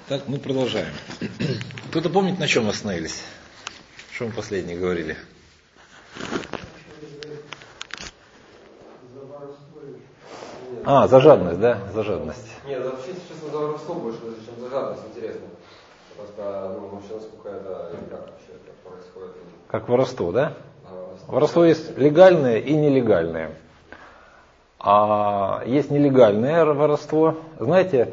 Так, мы продолжаем. Кто-то помнит, на чем мы остановились? Что мы последнее говорили? За жадность, да? За жадность. Нет, вообще сейчас за воровство больше, чем за жадность, интересно. Просто, вообще, насколько это, или как вообще это происходит. Как воровство, да? Воровство есть легальное и нелегальное. А есть нелегальное воровство. Знаете,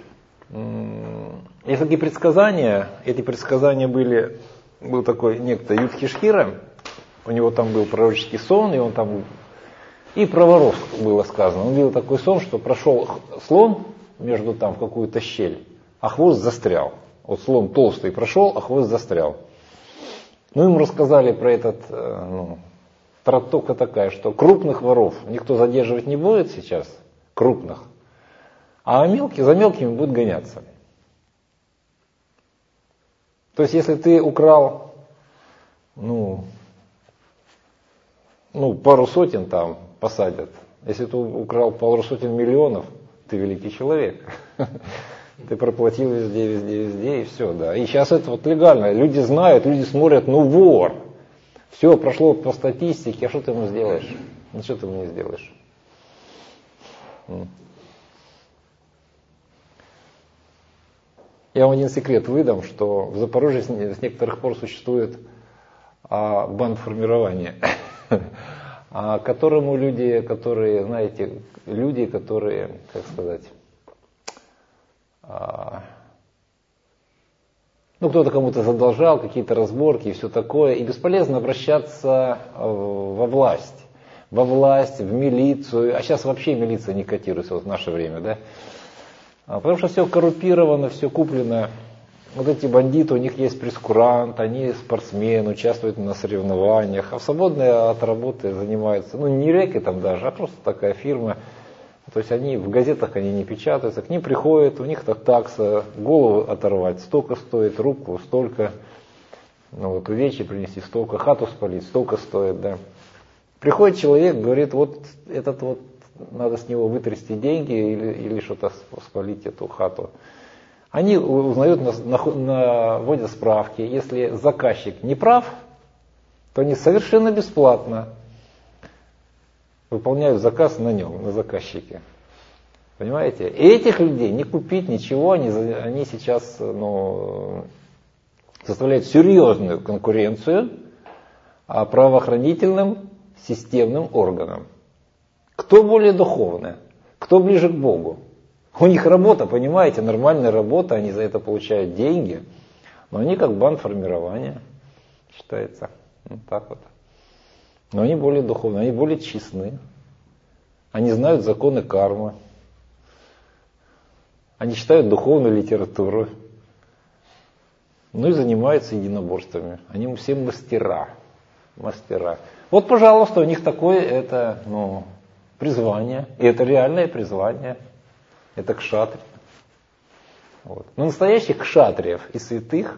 есть такие предсказания. Эти предсказания был такой некто Юдхиштхира. У него там был пророческий сон, и про воров было сказано. Он видел такой сон, что прошел слон между там в какую-то щель, а хвост застрял. Вот слон толстый прошел, а хвост застрял. Ему рассказали про этот, трактовка такая, что крупных воров никто задерживать не будет сейчас, крупных, а за мелкими будут гоняться. То есть, если ты украл, пару сотен, там посадят. Если ты украл пару сотен миллионов, ты великий человек. Ты проплатил везде, и все, да. И сейчас это вот легально. Люди знают, люди смотрят, вор. Все, прошло по статистике, а что ты ему сделаешь? Ничего ты ему не сделаешь. Я вам один секрет выдам, что в Запорожье с некоторых пор существует бандформирование, которому люди, которые, как сказать, кто-то кому-то задолжал, какие-то разборки и все такое, и бесполезно обращаться во власть, в милицию, а сейчас вообще милиция не котируется в наше время, да? Потому что все коррумпировано, все куплено. Вот эти бандиты, у них есть прескурант, они спортсмены, участвуют на соревнованиях, а в свободное от работы занимаются, не реки там даже, а просто такая фирма. То есть в газетах они не печатаются, к ним приходят, у них такса, голову оторвать столько стоит, руку столько, увечья принести столько, хату спалить столько стоит, да. Приходит человек, говорит, надо с него вытрясти деньги или что-то спалить эту хату. Они узнают, наводят справки. Если заказчик не прав, то они совершенно бесплатно выполняют заказ на нем, на заказчике. Понимаете? И этих людей не купить ничего, они сейчас составляют серьезную конкуренцию правоохранительным системным органам. Кто более духовный, кто ближе к Богу. У них работа, понимаете, нормальная работа, они за это получают деньги, но они как бандформирование считается. Так вот. Но они более духовные, они более честны. Они знают законы кармы. Они читают духовную литературу. И занимаются единоборствами. Они все мастера. Вот, пожалуйста, у них такое призвание. И это реальное призвание. Это кшатрия. Вот. Но настоящих кшатриев и святых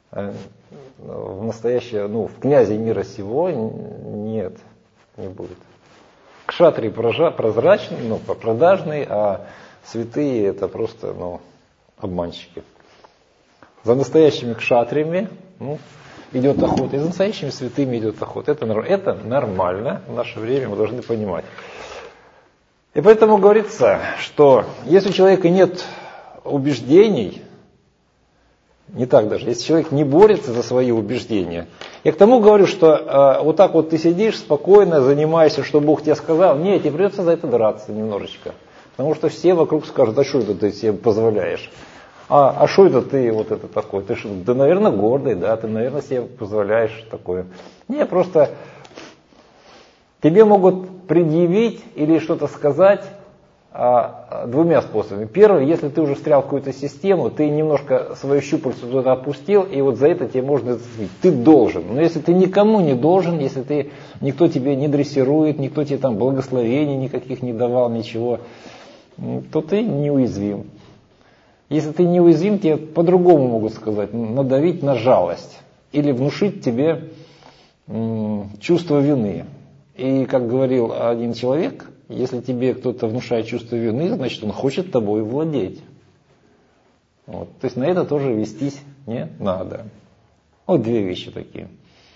в князе мира сего нет, не будет. Кшатрии прозрачный, продажный, а святые это просто обманщики. За настоящими кшатриями идет охота, и за настоящими святыми идет охота. Это нормально в наше время, мы должны понимать. И поэтому говорится, что если у человека нет убеждений, не так даже, если человек не борется за свои убеждения, я к тому говорю, что вот так вот ты сидишь спокойно, занимаешься, что Бог тебе сказал, тебе придется за это драться немножечко. Потому что все вокруг скажут, а что это ты себе позволяешь? А что это ты это такое? Ты, наверное, гордый, да, ты, наверное, себе позволяешь такое. Не, просто тебе могут предъявить или что-то сказать двумя способами. Первый, если ты уже встрял в какую-то систему, ты немножко свою щупальцу туда опустил, и вот за это тебе можно зацепить. Ты должен. Но если ты никому не должен, если никто тебе не дрессирует, никто тебе там благословений никаких не давал, ничего, то ты неуязвим. Если ты неуязвим, тебе по-другому могут сказать, надавить на жалость или внушить тебе чувство вины. И, как говорил один человек, если тебе кто-то внушает чувство вины, значит он хочет тобой владеть. Вот. То есть на это тоже вестись не надо. Вот две вещи такие.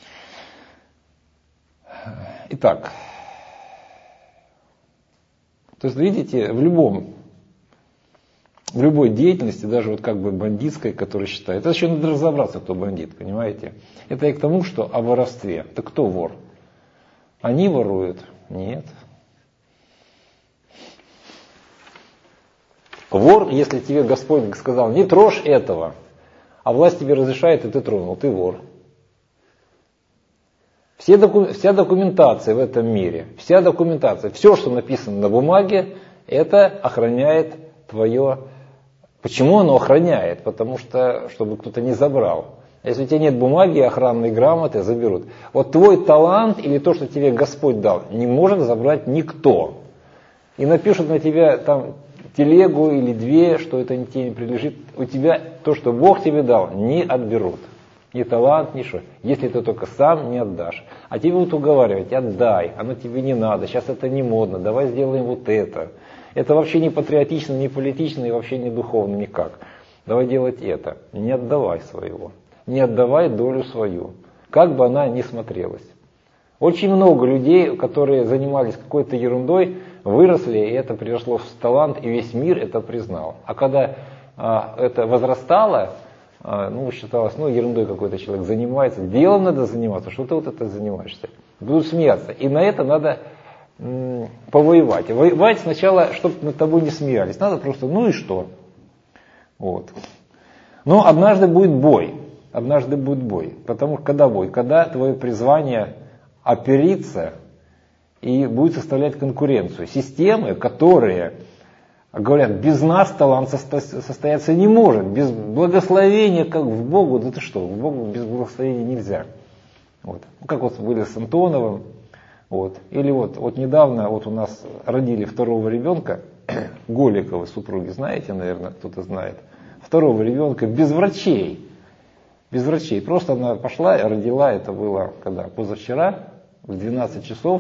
Итак, то есть видите, в любой деятельности, даже вот как бы бандитской, которая считает, это еще надо разобраться, кто бандит, понимаете? Это и к тому, что о воровстве. Так кто вор? Они воруют? Нет. Вор, если тебе Господь сказал, не трожь этого, а власть тебе разрешает, и ты тронул, ты вор. Вся документация в этом мире, вся документация, все, что написано на бумаге, это охраняет твое... Почему оно охраняет? Потому что, чтобы кто-то не забрал. Если у тебя нет бумаги, охранной грамоты заберут. Вот твой талант или то, что тебе Господь дал, не может забрать никто. И напишут на тебя там телегу или две, что это тебе не принадлежит. У тебя то, что Бог тебе дал, не отберут. Ни талант, ни что. Если ты только сам не отдашь. А тебе будут уговаривать, отдай, оно тебе не надо, сейчас это не модно, давай сделаем вот это. Это вообще не патриотично, не политично и вообще не духовно никак. Давай делать это. Не отдавай своего. Не отдавай долю свою. Как бы она ни смотрелась. Очень много людей, которые занимались какой-то ерундой, выросли, и это перешло в талант, и весь мир это признал. А когда это возрастало, считалось, ерундой какой-то человек занимается, делом надо заниматься, что ты вот это занимаешься. Будут смеяться. И на это надо повоевать. Воевать сначала, чтобы над тобой не смеялись. Надо просто, и что? Вот. Но однажды будет бой. Однажды будет бой. Потому что когда бой? Когда твое призвание оперится и будет составлять конкуренцию. Системы, которые говорят, без нас талант состояться не может. Без благословения, как в Богу, да ты что, в Богу без благословения нельзя. Вот. Как вот были с Антоновым. Вот. Или вот недавно у нас родили второго ребенка, Голиковы супруги, знаете, наверное, кто-то знает. Второго ребенка без врачей. Без врачей. Просто она пошла и родила, это было позавчера, в 12 часов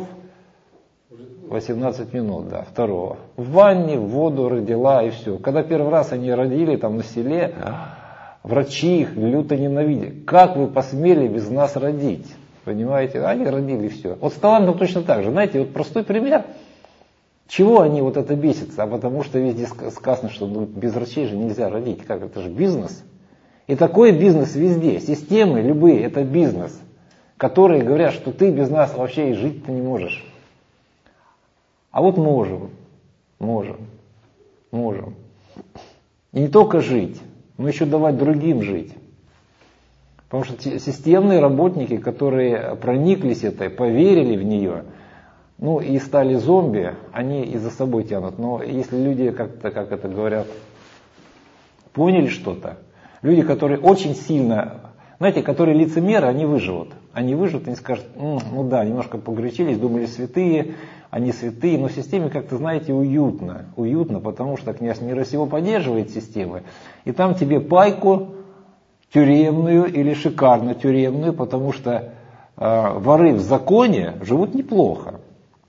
18 минут, да, второго. В ванне, в воду родила и все. Когда первый раз они родили там на селе, врачи их люто ненавидели. Как вы посмели без нас родить? Понимаете? Они родили все. Вот с талантом точно так же. Знаете, вот простой пример. Чего они вот это бесятся? А потому что везде сказано, что без врачей же нельзя родить. Как? Это же бизнес. И такой бизнес везде. Системы любые, это бизнес. Которые говорят, что ты без нас вообще и жить-то не можешь. А вот можем. И не только жить, но еще давать другим жить. Потому что системные работники, которые прониклись этой, поверили в нее, и стали зомби, они и за собой тянут. Но если люди, как это говорят, поняли что-то, люди, которые очень сильно, знаете, которые лицемеры, они выживут. Они скажут, немножко погорячились, думали святые, они святые, но в системе как-то, знаете, уютно, потому что князь мира сего поддерживает системы, и там тебе пайку тюремную или шикарно тюремную, потому что воры в законе живут неплохо.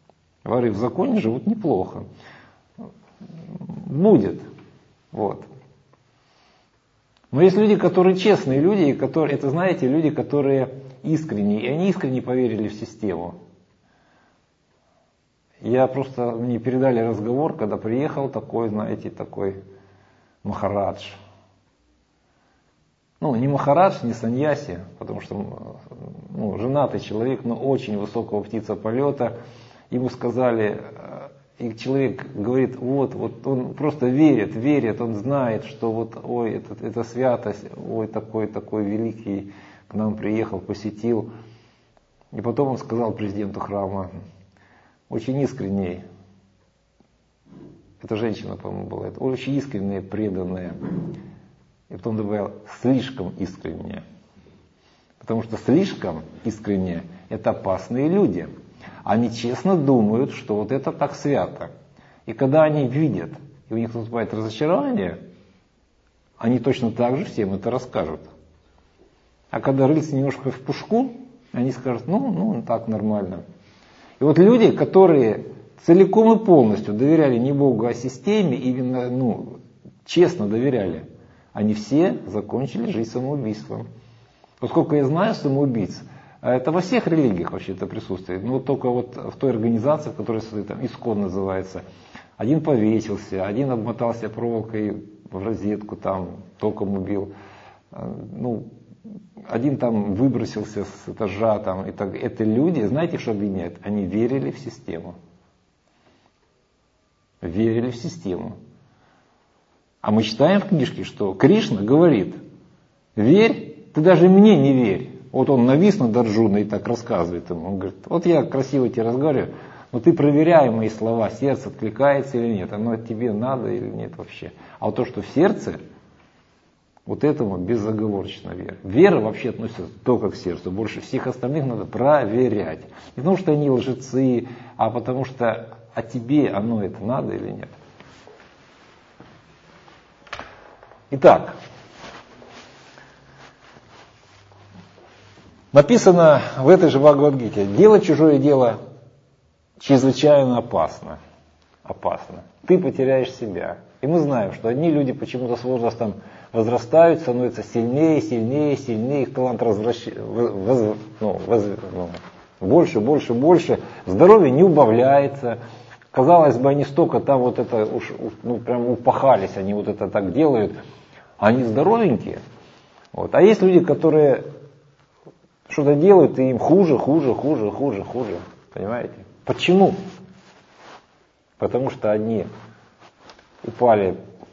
Будет. Вот. Но есть люди, которые честные люди, это, знаете, люди, которые искренние, и они искренне поверили в систему. Мне передали разговор, когда приехал такой Махарадж. Не Махарадж, не саньяси, потому что женатый человек, но очень высокого птица полета. Ему сказали, и человек говорит, вот он просто верит, он знает, что это святость, такой великий к нам приехал, посетил. И потом он сказал президенту храма, очень искренне, это женщина, по-моему, была, очень искренняя, преданная. И потом добавил, слишком искренне. Потому что слишком искренне это опасные люди. Они честно думают, что это так свято. И когда они видят, и у них наступает разочарование, они точно так же всем это расскажут. А когда рыльцы немножко в пушку, они скажут, так нормально. И вот люди, которые целиком и полностью доверяли не Богу, а системе, именно честно доверяли, они все закончили жизнь самоубийством. Поскольку я знаю самоубийц, это во всех религиях вообще-то присутствует. Но вот только вот в той организации, в которой там Искон называется, один повесился, один обмотался проволокой в розетку, там током убил. Ну, один там выбросился с этажа. Там, и так. Это люди, знаете, что объединяет? Они верили в систему. Верили в систему. А мы читаем в книжке, что Кришна говорит: верь, ты даже мне не верь. Вот он навис над Арджуной и так рассказывает ему. Он говорит: вот я красиво тебе разговариваю, но ты проверяй мои слова, сердце откликается или нет, оно тебе надо или нет вообще. А вот то, что в сердце, вот этому безоговорочно вера. Вера вообще относится только к сердцу, больше всех остальных надо проверять. Не потому что они лжецы, а потому что а тебе оно это надо или нет. Итак, написано в этой же Бхагавад-гите: делать чужое дело чрезвычайно опасно. Опасно. Ты потеряешь себя. И мы знаем, что одни люди почему-то с возрастом возрастают, становятся сильнее, сильнее, сильнее, их талант больше, больше, больше. Здоровье не убавляется. Казалось бы, они столько там вот это уж, ну, прям упахались, они вот это так делают. Они здоровенькие. Вот. А есть люди, которые что-то делают, и им хуже. Понимаете? Почему? Потому что одни упали,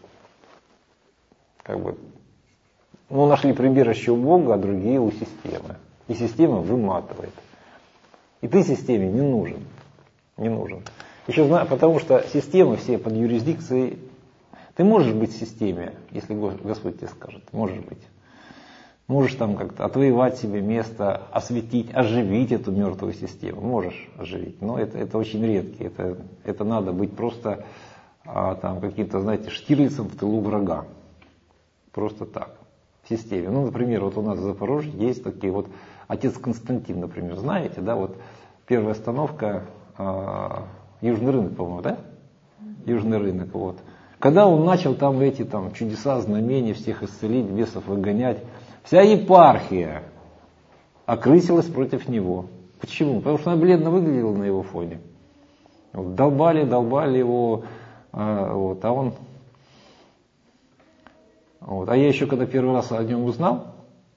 нашли прибежище у Бога, а другие у системы. И система выматывает. И ты системе не нужен. Не нужен. Еще знаю, потому что системы все под юрисдикцией. Ты можешь быть в системе, если Господь тебе скажет. Можешь быть. Можешь там как-то отвоевать себе место, осветить, оживить эту мертвую систему. Можешь оживить, но это очень редко. Это надо быть просто там каким-то, знаете, Штирлицем в тылу врага. Просто так. В системе. Ну, например, вот у нас в Запорожье есть такие вот, отец Константин, например, знаете, да, вот первая остановка Южный рынок, по-моему, да? Южный рынок, вот. Когда он начал там эти там чудеса, знамения, всех исцелить, бесов выгонять, вся епархия окрысилась против него. Почему? Потому что она бледно выглядела на его фоне. Вот, долбали его, вот, а он... Вот, а я еще когда первый раз о нем узнал,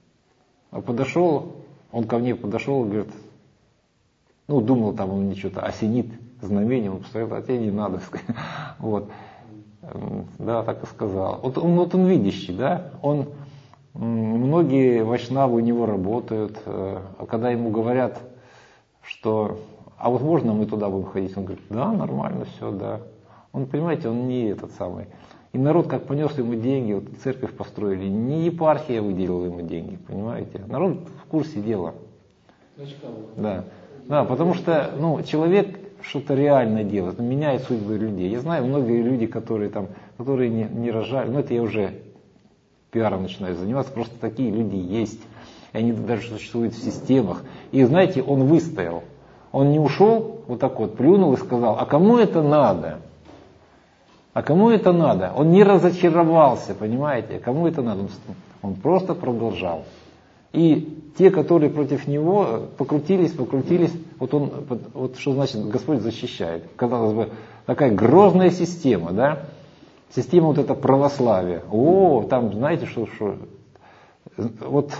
он ко мне подошел и говорит, думал, там он мне что-то осенит знамением, он постоянно, а тебе не надо. Вот. Да, так и сказал. Вот он видящий, да, многие вайшнавы у него работают, а когда ему говорят, что, а вот можно мы туда будем ходить, он говорит, да, нормально, все, да. Он, понимаете, он не этот самый. И народ как понес ему деньги, вот церковь построили, не епархия выделила ему деньги, понимаете. Народ в курсе дела. Да, потому что человек что-то реально делает, меняет судьбы людей. Я знаю многие люди, которые не рожали, это я уже пиаром начинаю заниматься, просто такие люди есть. И они даже существуют в системах. И знаете, он выстоял. Он не ушел вот так вот, плюнул и сказал, а кому это надо? А кому это надо? Он не разочаровался, понимаете? Кому это надо? Он просто продолжал. И те, которые против него, покрутились. Вот что значит Господь защищает. Казалось бы, такая грозная система, да? Система вот это православия. Там знаете, что вот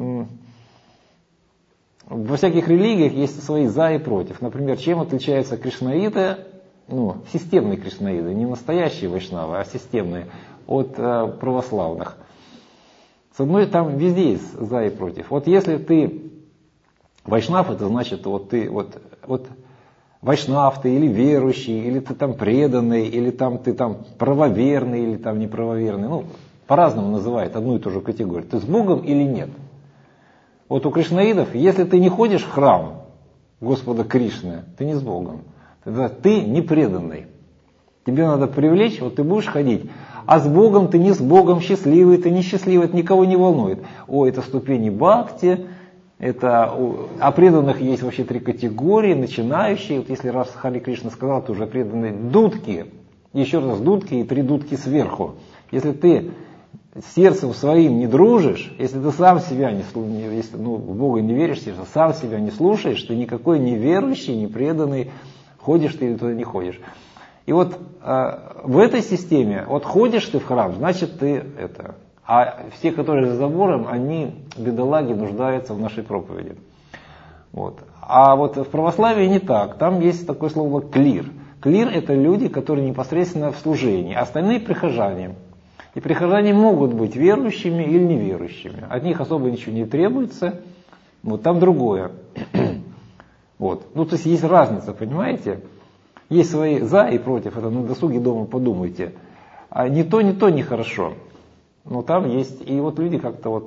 во всяких религиях есть свои за и против. Например, чем отличаются кришнаиты, системные кришнаиды, не настоящие вайшнавы, а системные, от православных. С одной, там везде есть за и против. Вот если ты вайшнав, это значит, ты вайшнав ты или верующий, или ты там преданный, или ты там правоверный, или там неправоверный. По-разному называют одну и ту же категорию. Ты с Богом или нет? Вот у кришнаидов, если ты не ходишь в храм Господа Кришны, ты не с Богом. Тогда ты не преданный. Тебе надо привлечь, ты будешь ходить. А с Богом ты не с Богом, счастливый, ты несчастливый, это никого не волнует. Это ступени бхакти, а преданных есть вообще 3 категории, начинающие, если раз Хари Кришна сказал, то уже преданные дудки, еще раз дудки и 3 дудки сверху. Если ты сердцем своим не дружишь, если ты сам себя если, в Бога не веришь, если сам себя не слушаешь, ты никакой не верующий, не преданный, ходишь ты или туда не ходишь. И вот в этой системе, вот ходишь ты в храм, значит ты это. А все, которые за забором, они, бедолаги, нуждаются в нашей проповеди. Вот. А вот в православии не так. Там есть такое слово клир. Клир — это люди, которые непосредственно в служении, остальные прихожане. И прихожане могут быть верующими или неверующими. От них особо ничего не требуется. Вот там другое. Вот. Ну, то есть разница, понимаете? Есть свои за и против. Это на досуге дома подумайте. А не то нехорошо. Но там есть. И вот люди как-то вот...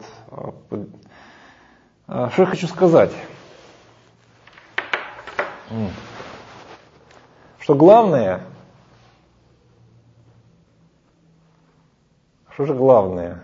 Что я хочу сказать? Что главное... Что же главное?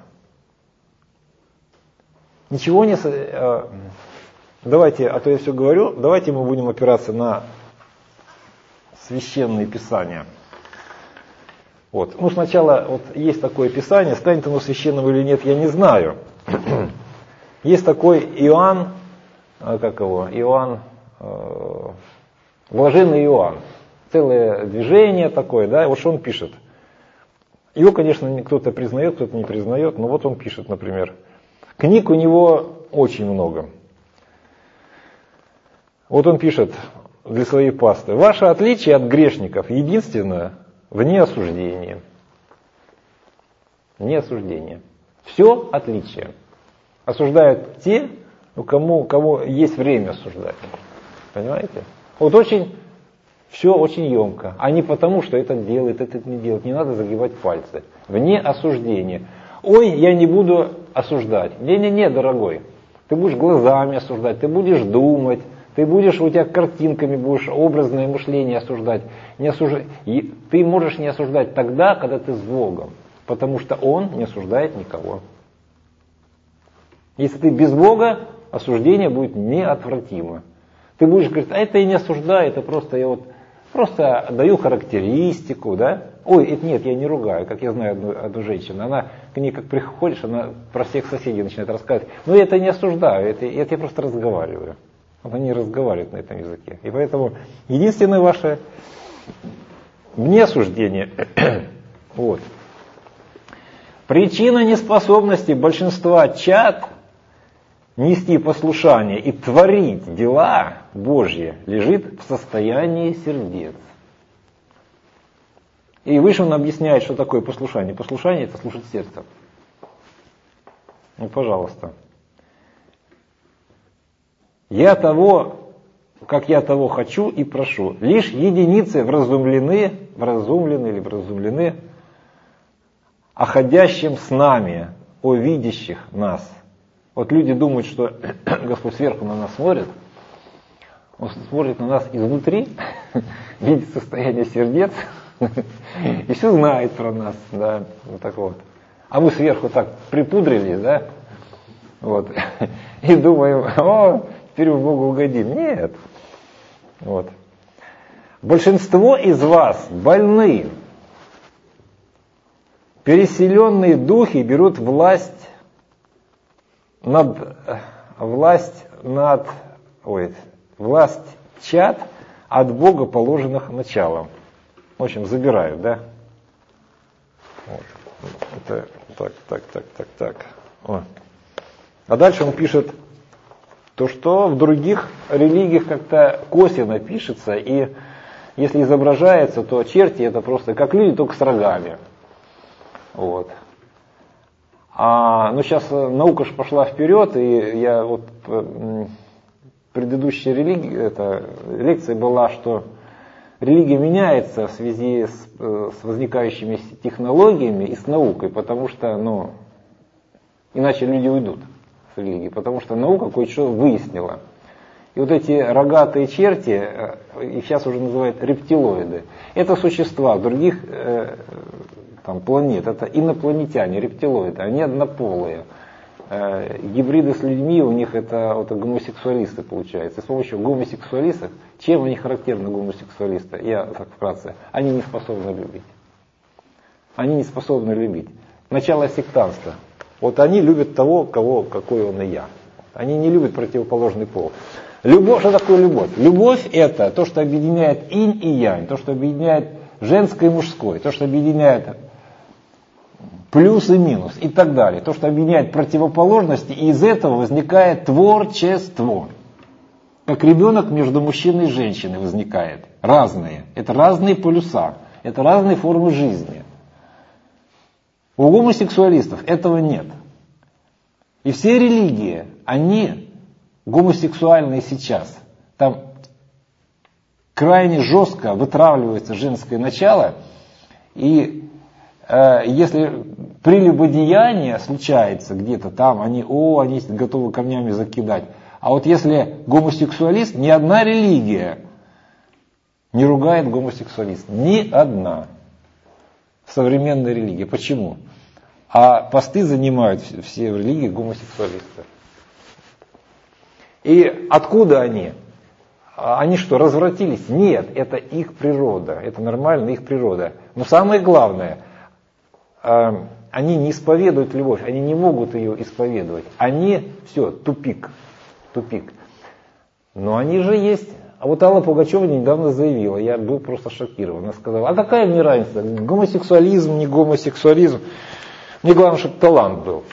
Ничего не... Давайте, а то я все говорю, давайте мы будем опираться на священные писания. Вот. Ну, сначала вот есть такое писание, станет оно священным или нет, я не знаю. Есть такой Иоанн, Иоанн, блаженный Иоанн. Целое движение такое, да, вот что он пишет. Его, конечно, кто-то признает, кто-то не признает, но вот он пишет, например. Книг у него очень много. Вот он пишет для своей пасты. Ваше отличие от грешников единственное в неосуждении. Неосуждение. Все отличие. Осуждают те, кому есть время осуждать. Понимаете? Вот все очень емко. А не потому, что это делает, это не делает. Не надо загибать пальцы. Вне осуждения. Ой, я не буду осуждать. Не, дорогой. Ты будешь глазами осуждать, ты будешь думать, ты будешь, у тебя картинками будешь образное мышление осуждать. И ты можешь не осуждать тогда, когда ты с Богом. Потому что Он не осуждает никого. Если ты без Бога, осуждение будет неотвратимо. Ты будешь говорить, а это я не осуждаю, это просто я просто даю характеристику, да? Ой, это нет, я не ругаю, как я знаю одну женщину. Она к ней как приходишь, она про всех соседей начинает рассказывать. Но я это не осуждаю, это я просто разговариваю. Она не разговаривает на этом языке. И поэтому единственное ваше неосуждение. Вот. Причина неспособности большинства чад нести послушание и творить дела Божьи лежит в состоянии сердец. И выше он объясняет, что такое послушание. Послушание — это слушать сердцем. Ну, пожалуйста. Как я того хочу и прошу. Лишь единицы вразумлены о ходящем с нами, о видящих нас. Вот люди думают, что Господь сверху на нас смотрит. Он смотрит на нас изнутри, видит состояние сердец и все знает про нас. Да, вот так вот. А мы сверху так припудрились, да, вот, и думаем, теперь мы Богу угодим. Нет. Вот. Большинство из вас больны. Переселенные духи берут власть чад от Бога, положенных началом. В общем, забирают, да? Вот. Это так. О. А дальше он пишет то, что в других религиях как-то косвенно пишется, и если изображается, то черти это просто как люди, только с рогами. Вот. Но сейчас наука же пошла вперед, и я вот предыдущая лекция была, что религия меняется в связи с возникающими технологиями и с наукой, потому что, иначе люди уйдут с религии, потому что наука кое-что выяснила. И вот эти рогатые черти, их сейчас уже называют рептилоиды, это существа других планет, это инопланетяне, рептилоиды, они однополые. Гибриды с людьми, у них это гомосексуалисты получается. И с помощью гомосексуалистов, чем они характерны гомосексуалисты? Я так вкратце. Они не способны любить. начало сектантства. Вот они любят того, какой он и я. Они не любят противоположный пол. Любовь, что такое любовь? Любовь это то, что объединяет инь и янь, то, что объединяет женское и мужское, то, что объединяет плюс и минус и так далее. То, что объединяет противоположности, и из этого возникает творчество. Как ребенок между мужчиной и женщиной возникает. Разные. Это разные полюса. Это разные формы жизни. У гомосексуалистов этого нет. И все религии, они гомосексуальные сейчас. Там крайне жестко вытравливается женское начало. И если прелюбодеяние случается где-то там, они готовы камнями закидать. А вот если гомосексуалист, ни одна религия не ругает гомосексуалиста. Ни одна современная религия. Почему? А посты занимают все в религии гомосексуалисты. И откуда они? Они что, развратились? Нет, это их природа. Это нормально, их природа. Но самое главное, они не исповедуют любовь, они не могут ее исповедовать. Они, все, тупик. Но они же есть. А вот Алла Пугачева недавно заявила, я был просто шокирован. Она сказала, а какая мне разница, гомосексуализм, не гомосексуализм. Мне главное, чтобы талант был.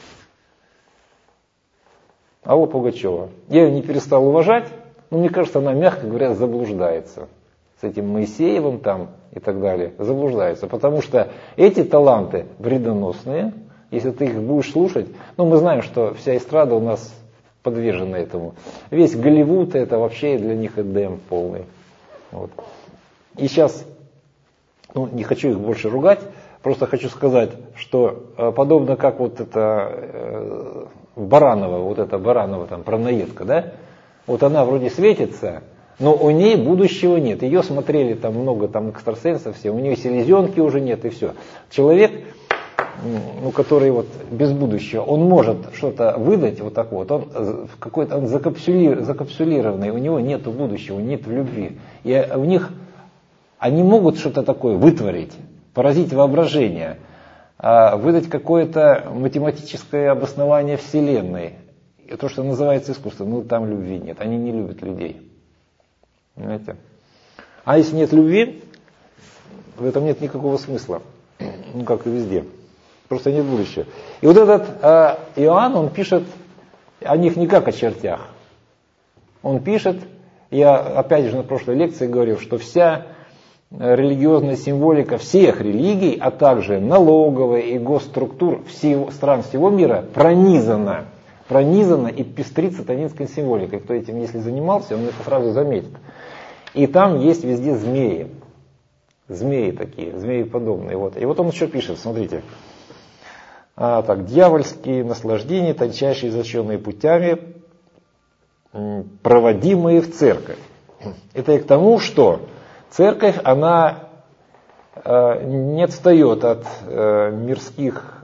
Алла Пугачева. Я ее не перестал уважать, но мне кажется, она, мягко говоря, заблуждается. С этим Моисеевым там и так далее. Заблуждается. Потому что эти таланты вредоносные. Если ты их будешь слушать, мы знаем, что вся эстрада у нас подвержена этому. Весь Голливуд это вообще для них Эдем полный. Вот. И сейчас, не хочу их больше ругать, просто хочу сказать, что подобно как вот это Баранова там параноидка, да? Вот она вроде светится, но у ней будущего нет. Ее смотрели там много экстрасенсов, все, у нее селезенки уже нет и все. Человек, который вот без будущего, он может что-то выдать вот так вот, он закапсулированный, у него нет будущего, нет любви. И у них, они могут что-то такое вытворить, поразить воображение, выдать какое-то математическое обоснование Вселенной. И то, что называется искусством, там любви нет, они не любят людей. Понимаете? А если нет любви, в этом нет никакого смысла, как и везде. Просто нет будущего. И вот этот Иоанн, он пишет о них не как о чертях. Он пишет, я опять же на прошлой лекции говорил, что вся религиозная символика всех религий, а также налоговая и госструктур стран всего мира пронизана и пестрит сатанинской символикой. Кто этим, если занимался, он это сразу заметит. И там есть везде змеи. Змеи такие, змеи-подобные. Вот. И вот он еще пишет, смотрите. Дьявольские наслаждения, тончайшие изощренные путями, проводимые в церковь. Это и к тому, что церковь, она не отстает от мирских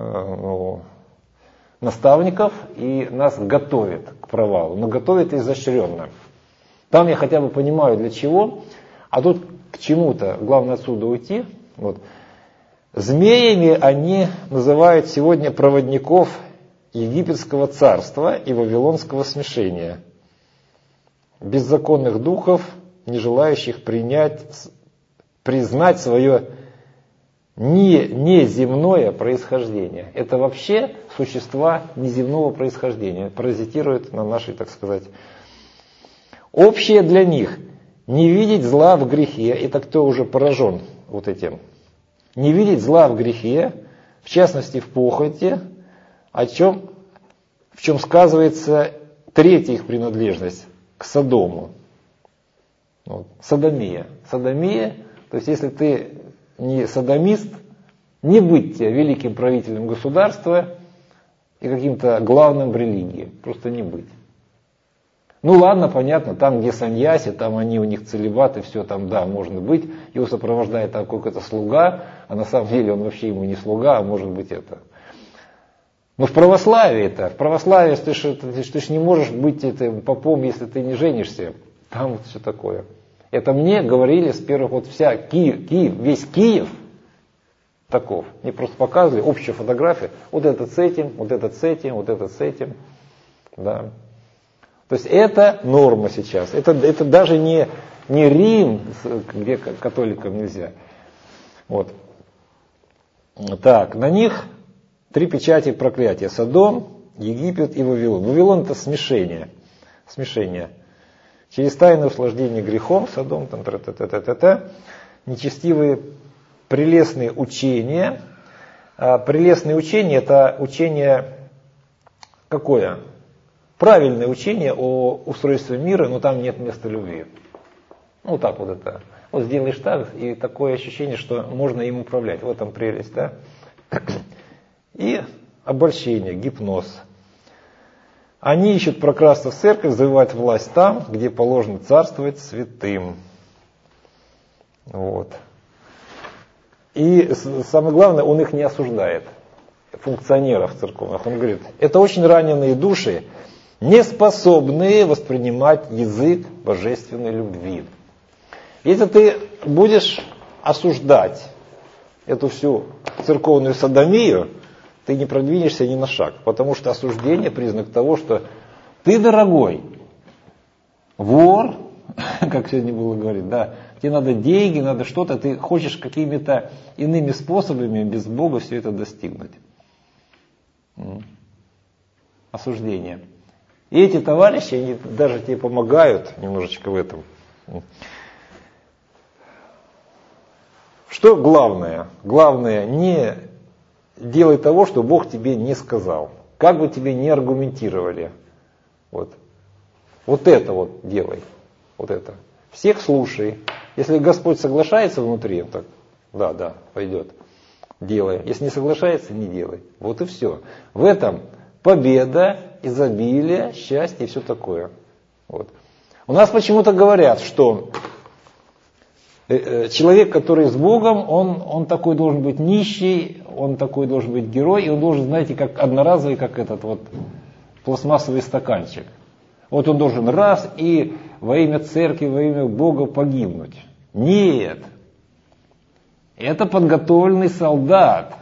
наставников и нас готовит к провалу, но готовит изощренно. Там я хотя бы понимаю для чего, а тут к чему-то, главное отсюда уйти. Вот. Змеями они называют сегодня проводников египетского царства и вавилонского смешения, беззаконных духов, не желающих признать свое неземное происхождение. Это вообще существа неземного происхождения, паразитируют на нашей, так сказать. Общее для них – не видеть зла в грехе. Это кто уже поражен вот этим? Не видеть зла в грехе, в частности в похоти, в чем сказывается третья их принадлежность к Содому. Вот. Содомия. Содомия, то есть если ты не содомист, не быть тебе великим правителем государства и каким-то главным в религии. Просто не быть. Ладно, понятно, там, где саньяси, там они у них целибаты, все там, да, можно быть. Его сопровождает там какой-то слуга, а на самом деле он вообще ему не слуга, а может быть это. Но в православии, ты ж не можешь быть попом, если ты не женишься. Там вот все такое. Это мне говорили с первых, весь Киев, таков. Мне просто показывали общую фотографию. Вот этот с этим, вот этот с этим, вот этот с этим. Да. То есть это норма сейчас. Это даже не Рим, где католикам нельзя. Вот. Так, на них 3 печати проклятия. Содом, Египет и Вавилон. Вавилон это смешение. Через тайное услаждение грехом, Содом, там, нечестивые прелестные учения. Прелестные учения это учение какое? Правильное учение о устройстве мира, но там нет места любви. Ну так вот это. Вот сделаешь так, и такое ощущение, что можно им управлять. Вот там прелесть, да? И обольщение, гипноз. Они ищут прокрасться в церковь, завоевать власть там, где положено царствовать святым. Вот. И самое главное, он их не осуждает, функционеров церковных. Он говорит, это очень раненые души, не способные воспринимать язык божественной любви. Если ты будешь осуждать эту всю церковную содомию, ты не продвинешься ни на шаг. Потому что осуждение признак того, что ты, дорогой, вор, как сегодня было говорить, да, тебе надо деньги, надо что-то, ты хочешь какими-то иными способами без Бога все это достигнуть. Осуждение. И эти товарищи, они даже тебе помогают немножечко в этом. Что главное? Главное, не делай того, что Бог тебе не сказал. Как бы тебе не аргументировали. Вот это вот делай. Вот это. Всех слушай. Если Господь соглашается внутри, так, да, пойдет. Делай. Если не соглашается, не делай. Вот и все. В этом победа, изобилие, счастье и все такое. Вот. У нас почему-то говорят, что человек, который с Богом, он такой должен быть нищий, он такой должен быть герой, и он должен, знаете, как одноразовый, как этот вот пластмассовый стаканчик. Вот он должен раз и во имя церкви, во имя Бога погибнуть. Нет. Это подготовленный солдат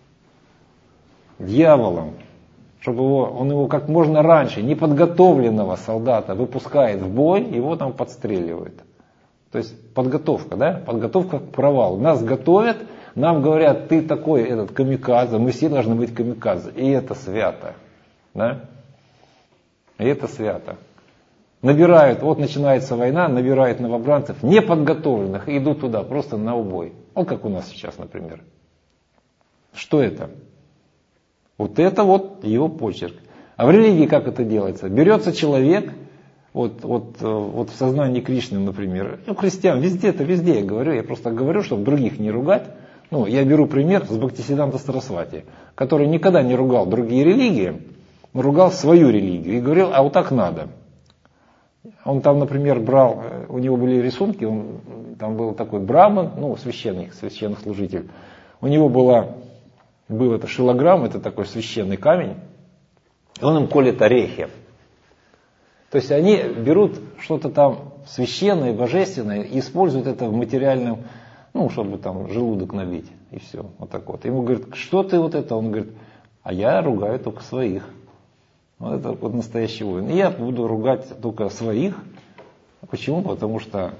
дьяволом, чтобы он его как можно раньше, неподготовленного солдата выпускает в бой, его там подстреливают. То есть подготовка, да? Подготовка к провалу. Нас готовят, нам говорят, ты такой этот камикадзе, мы все должны быть камикадзе. И это свято. Да? И это свято. Набирают, вот начинается война, набирают новобранцев, неподготовленных, и идут туда просто на убой. Вот как у нас сейчас, например. Что это? Вот это вот его почерк. А в религии как это делается? Берется человек, вот в сознании Кришны, например, христиан, везде я говорю, я просто говорю, чтобы других не ругать. Ну, я беру пример с Бхактисиданта Сарасвати, который никогда не ругал другие религии, но ругал свою религию и говорил, а вот так надо. Он там, например, брал, у него были рисунки, там был такой браман, священнослужитель. У него был это шилограмм, это такой священный камень, и он им колет орехи. То есть они берут что-то там священное, божественное и используют это в материальном, чтобы там желудок набить, и все, вот так вот. Ему говорят, что ты вот это? Он говорит, а я ругаю только своих. Вот это вот настоящий воин. И я буду ругать только своих. Почему? Потому что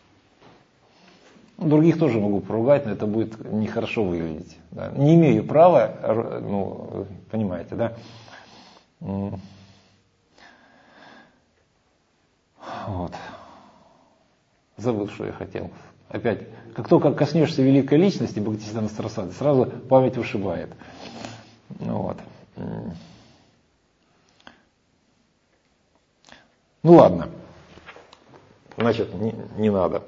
других тоже могу поругать, но это будет нехорошо выглядеть. Да. Не имею права, понимаете, да? Вот. Забыл, что я хотел. Опять, как только коснешься великой личности, Бхактисиданта Сарасвати, сразу память вышибает. Вот. Ну ладно. Значит, не надо.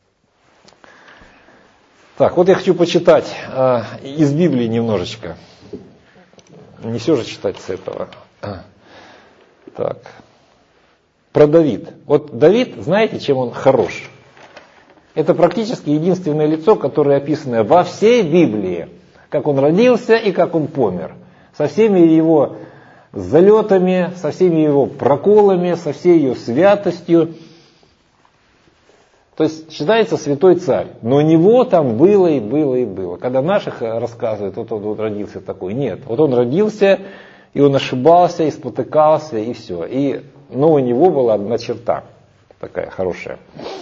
Так, вот я хочу почитать из Библии немножечко. Не все же читать с этого. Так. Про Давид. Вот Давид, знаете, чем он хорош? Это практически единственное лицо, которое описано во всей Библии. Как он родился и как он помер. Со всеми его залетами, со всеми его проколами, со всей ее святостью. То есть считается святой царь. Но у него там было и было и было. Когда наших рассказывают, вот он родился такой. Нет, вот он родился, и он ошибался, и спотыкался, и все. Но у него была одна черта такая хорошая.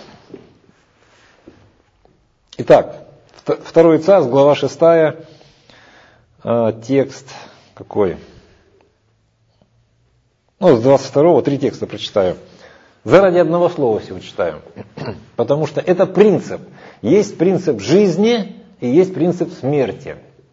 Итак, 2 Царств, глава 6, текст какой? С 22, 3 текста прочитаю. Заради одного слова всего читаю. Потому что это принцип. Есть принцип жизни и есть принцип смерти.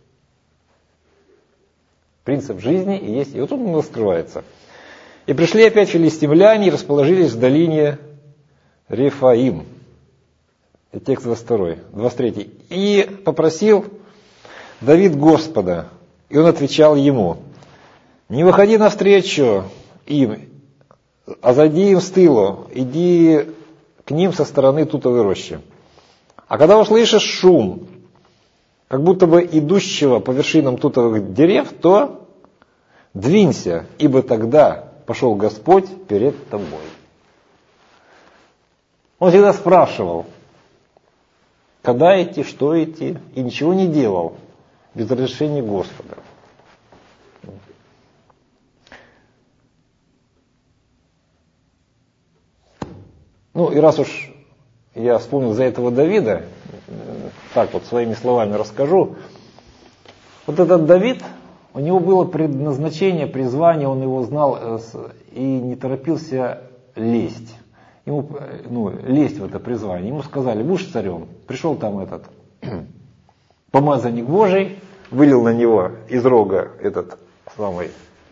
Принцип жизни и есть... И вот тут он раскрывается. «И пришли опять филистимляне и расположились в долине Рефаим». Текст 23. «И попросил Давид Господа, и он отвечал ему: не выходи навстречу им, а зайди им с тылу, иди к ним со стороны тутовой рощи. А когда услышишь шум, как будто бы идущего по вершинам тутовых дерев, то двинься, ибо тогда пошел Господь перед тобой». Он всегда спрашивал, когда идти, что идти, и ничего не делал без разрешения Господа. И раз уж я вспомнил за этого Давида, так вот своими словами расскажу. Вот этот Давид, у него было предназначение, призвание, он его знал и не торопился лезть. Ему, лезть в это призвание. Ему сказали: будешь царем. Пришел там этот помазанник Божий, вылил на него из рога этот самый,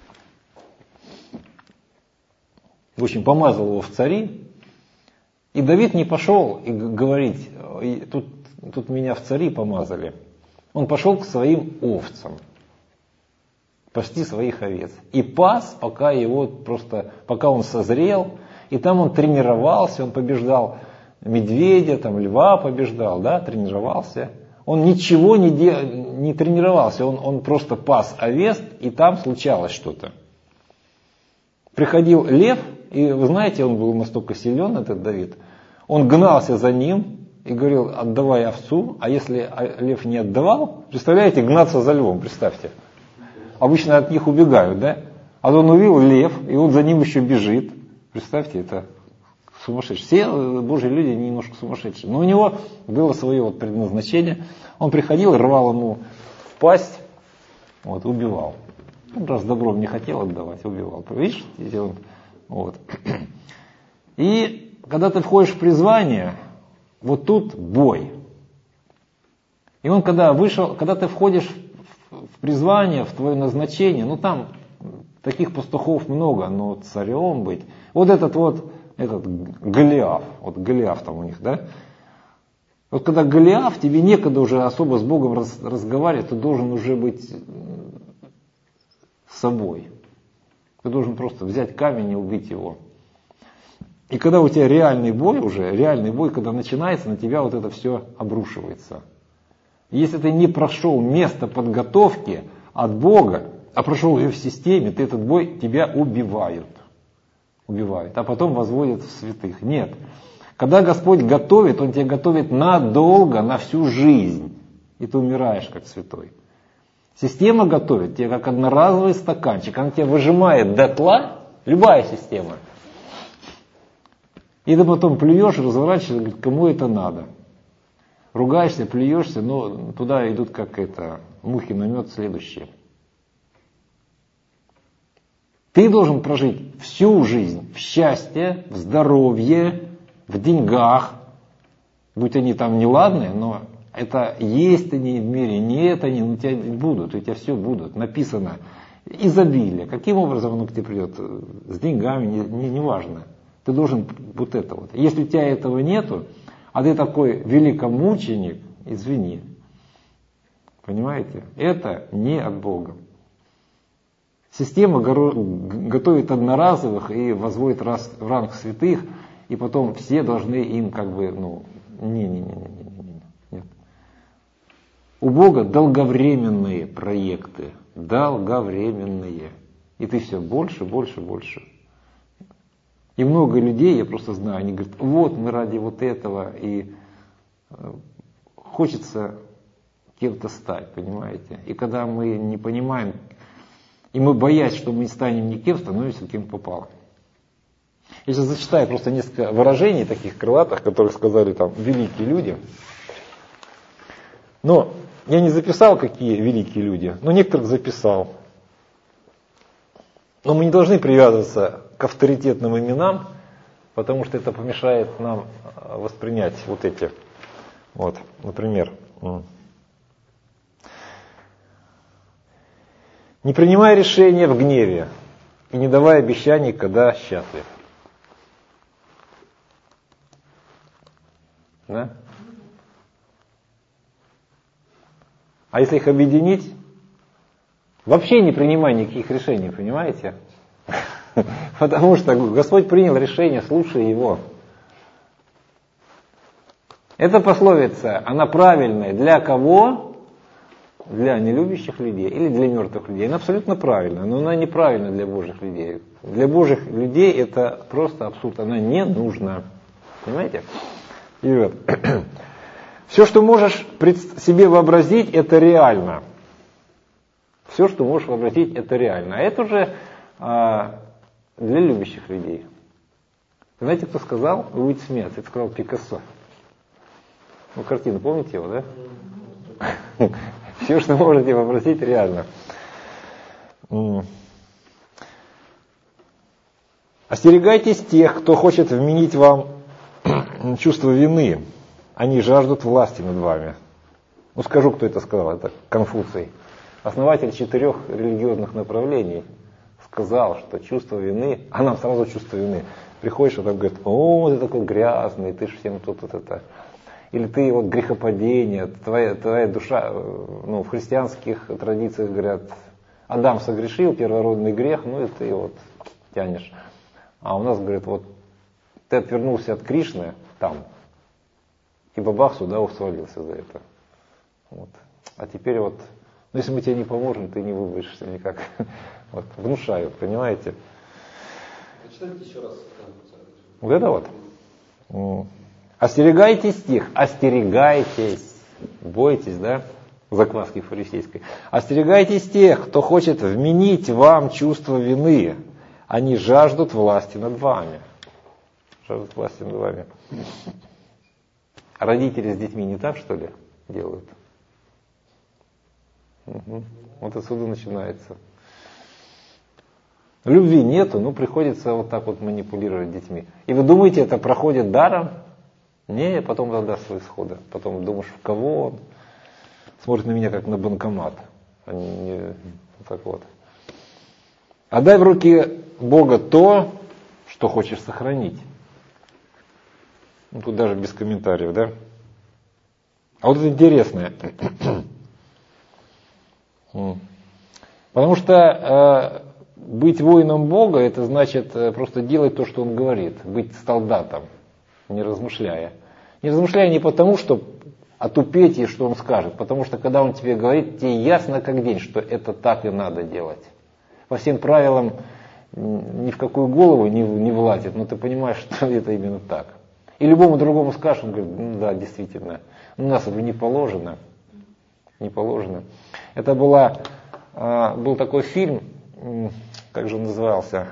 в общем, помазал его в цари. И Давид не пошел и говорить: тут меня в цари помазали. Он пошел к своим овцам, пасти своих овец. И пас, пока он созрел. И там он тренировался, он побеждал медведя, льва побеждал, тренировался. Он ничего не тренировался, он просто пас овец, и там случалось что-то. Приходил лев, и вы знаете, он был настолько силен, этот Давид, он гнался за ним и говорил: отдавай овцу, а если лев не отдавал, представляете, гнаться за львом, представьте. Обычно от них убегают, да? А он увидел лев, и он за ним еще бежит. Представьте, это сумасшедший. Все Божьи люди немножко сумасшедшие. Но у него было свое предназначение. Он приходил, рвал ему в пасть, убивал. Раз добром не хотел отдавать, убивал. Видишь, он. И когда ты входишь в призвание, вот тут бой. И он когда ты входишь в призвание, в твое назначение, там таких пастухов много, но царем быть. Этот Голиаф, Голиаф там у них, да? Вот когда Голиаф, тебе некогда уже особо с Богом разговаривать, ты должен уже быть собой. Ты должен просто взять камень и убить его. И когда у тебя реальный бой, когда начинается, на тебя вот это все обрушивается. Если ты не прошел место подготовки от Бога, а прошел ее в системе, ты этот бой, тебя убивают, а потом возводят в святых. Нет. Когда Господь готовит, Он тебя готовит надолго, на всю жизнь. И ты умираешь как святой. Система готовит тебя как одноразовый стаканчик. Она тебя выжимает дотла, любая система. И ты потом плюешь, разворачиваешься, говорит: кому это надо? Ругаешься, плюешься, но туда идут как мухи на мед следующие. Ты должен прожить всю жизнь в счастье, в здоровье, в деньгах, будь они там неладные, но это есть они в мире, не это они, у тебя будут, у тебя все будут. Написано изобилие. Каким образом оно к тебе придет? С деньгами, неважно. Ты должен вот это вот. Если у тебя этого нету, а ты такой великомученик, извини. Понимаете? Это не от Бога. Система готовит одноразовых и возводит в ранг святых, и потом все должны им нет. У Бога долговременные проекты, долговременные. И ты все больше. И много людей, я просто знаю, они говорят, вот мы ради вот этого, и хочется кем-то стать, понимаете? И когда мы не понимаем, и мы, боясь, что мы не станем никем, становимся кем попало. Я сейчас зачитаю просто несколько выражений таких крылатых, которых сказали там великие люди. Но я не записал, какие великие люди, но некоторых записал. Но мы не должны привязываться к авторитетным именам, потому что это помешает нам воспринять вот эти. Вот, например, не принимай решения в гневе и не давай обещаний, когда счастлив. Да? А если их объединить, вообще не принимай никаких решений, понимаете? Потому что Господь принял решение, слушай Его. Эта пословица, она правильная для кого? Для нелюбящих людей или для мертвых людей. Она абсолютно правильная, но она неправильна для Божьих людей. Для Божьих людей это просто абсурд, она не нужна. Понимаете? И вот. Все, что можешь себе вообразить, это реально. Все, что можешь вообразить, это реально. А это уже для любящих людей. Знаете, кто сказал? Вы будете смеяться. Это сказал Пикассо. Ну, картину, помните его, да? Все, что можете вообразить, реально. Остерегайтесь тех, кто хочет вменить вам чувство вины. Они жаждут власти над вами. Ну, скажу, кто это сказал. Это Конфуций. Основатель 4 религиозных направлений сказал, что чувство вины, а нам сразу чувство вины. Приходишь, а там говорят, о, ты такой грязный, ты же всем тут это. Или ты вот грехопадение, твоя душа, ну, в христианских традициях говорят, Адам согрешил, первородный грех, ну и ты вот тянешь. А у нас говорят, вот ты отвернулся от Кришны там, и бабах сюда свалился за это. Вот. А теперь вот, ну если мы тебе не поможем, ты не выберешься никак. Вот, внушают, понимаете? Читайте еще раз. Вот это вот. Остерегайтесь тех, остерегайтесь, бойтесь, да, закваски фарисейской. Остерегайтесь тех, кто хочет вменить вам чувство вины. Они жаждут власти над вами. Жаждут власти над вами. А родители с детьми не так, что ли, делают? Угу. Вот отсюда начинается. Любви нету, ну приходится вот так вот манипулировать детьми. И вы думаете, это проходит даром? Не, потом задаст свои исходы. Потом думаешь, в кого он? Смотрит на меня как на банкомат. Вот так вот. Отдай в руки Бога то, что хочешь сохранить. Ну, тут даже без комментариев, да? А вот это интересное. Потому что быть воином Бога, это значит просто делать то, что Он говорит. Быть солдатом, не размышляя. Не размышляя не потому, что отупеть и что Он скажет. Потому что когда Он тебе говорит, тебе ясно как день, что это так и надо делать. По всем правилам ни в какую голову не влазит, но ты понимаешь, что это именно так. И любому другому скажешь, он говорит, ну да, действительно, у нас это не положено. Не положено. Это был такой фильм, как же он назывался?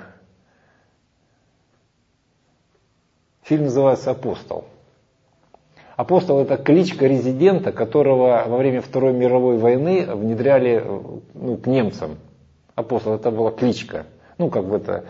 Фильм называется «Апостол». Апостол — это кличка резидента, которого во время Второй мировой войны внедряли к немцам. Апостол — это была кличка. Ну, как бы это...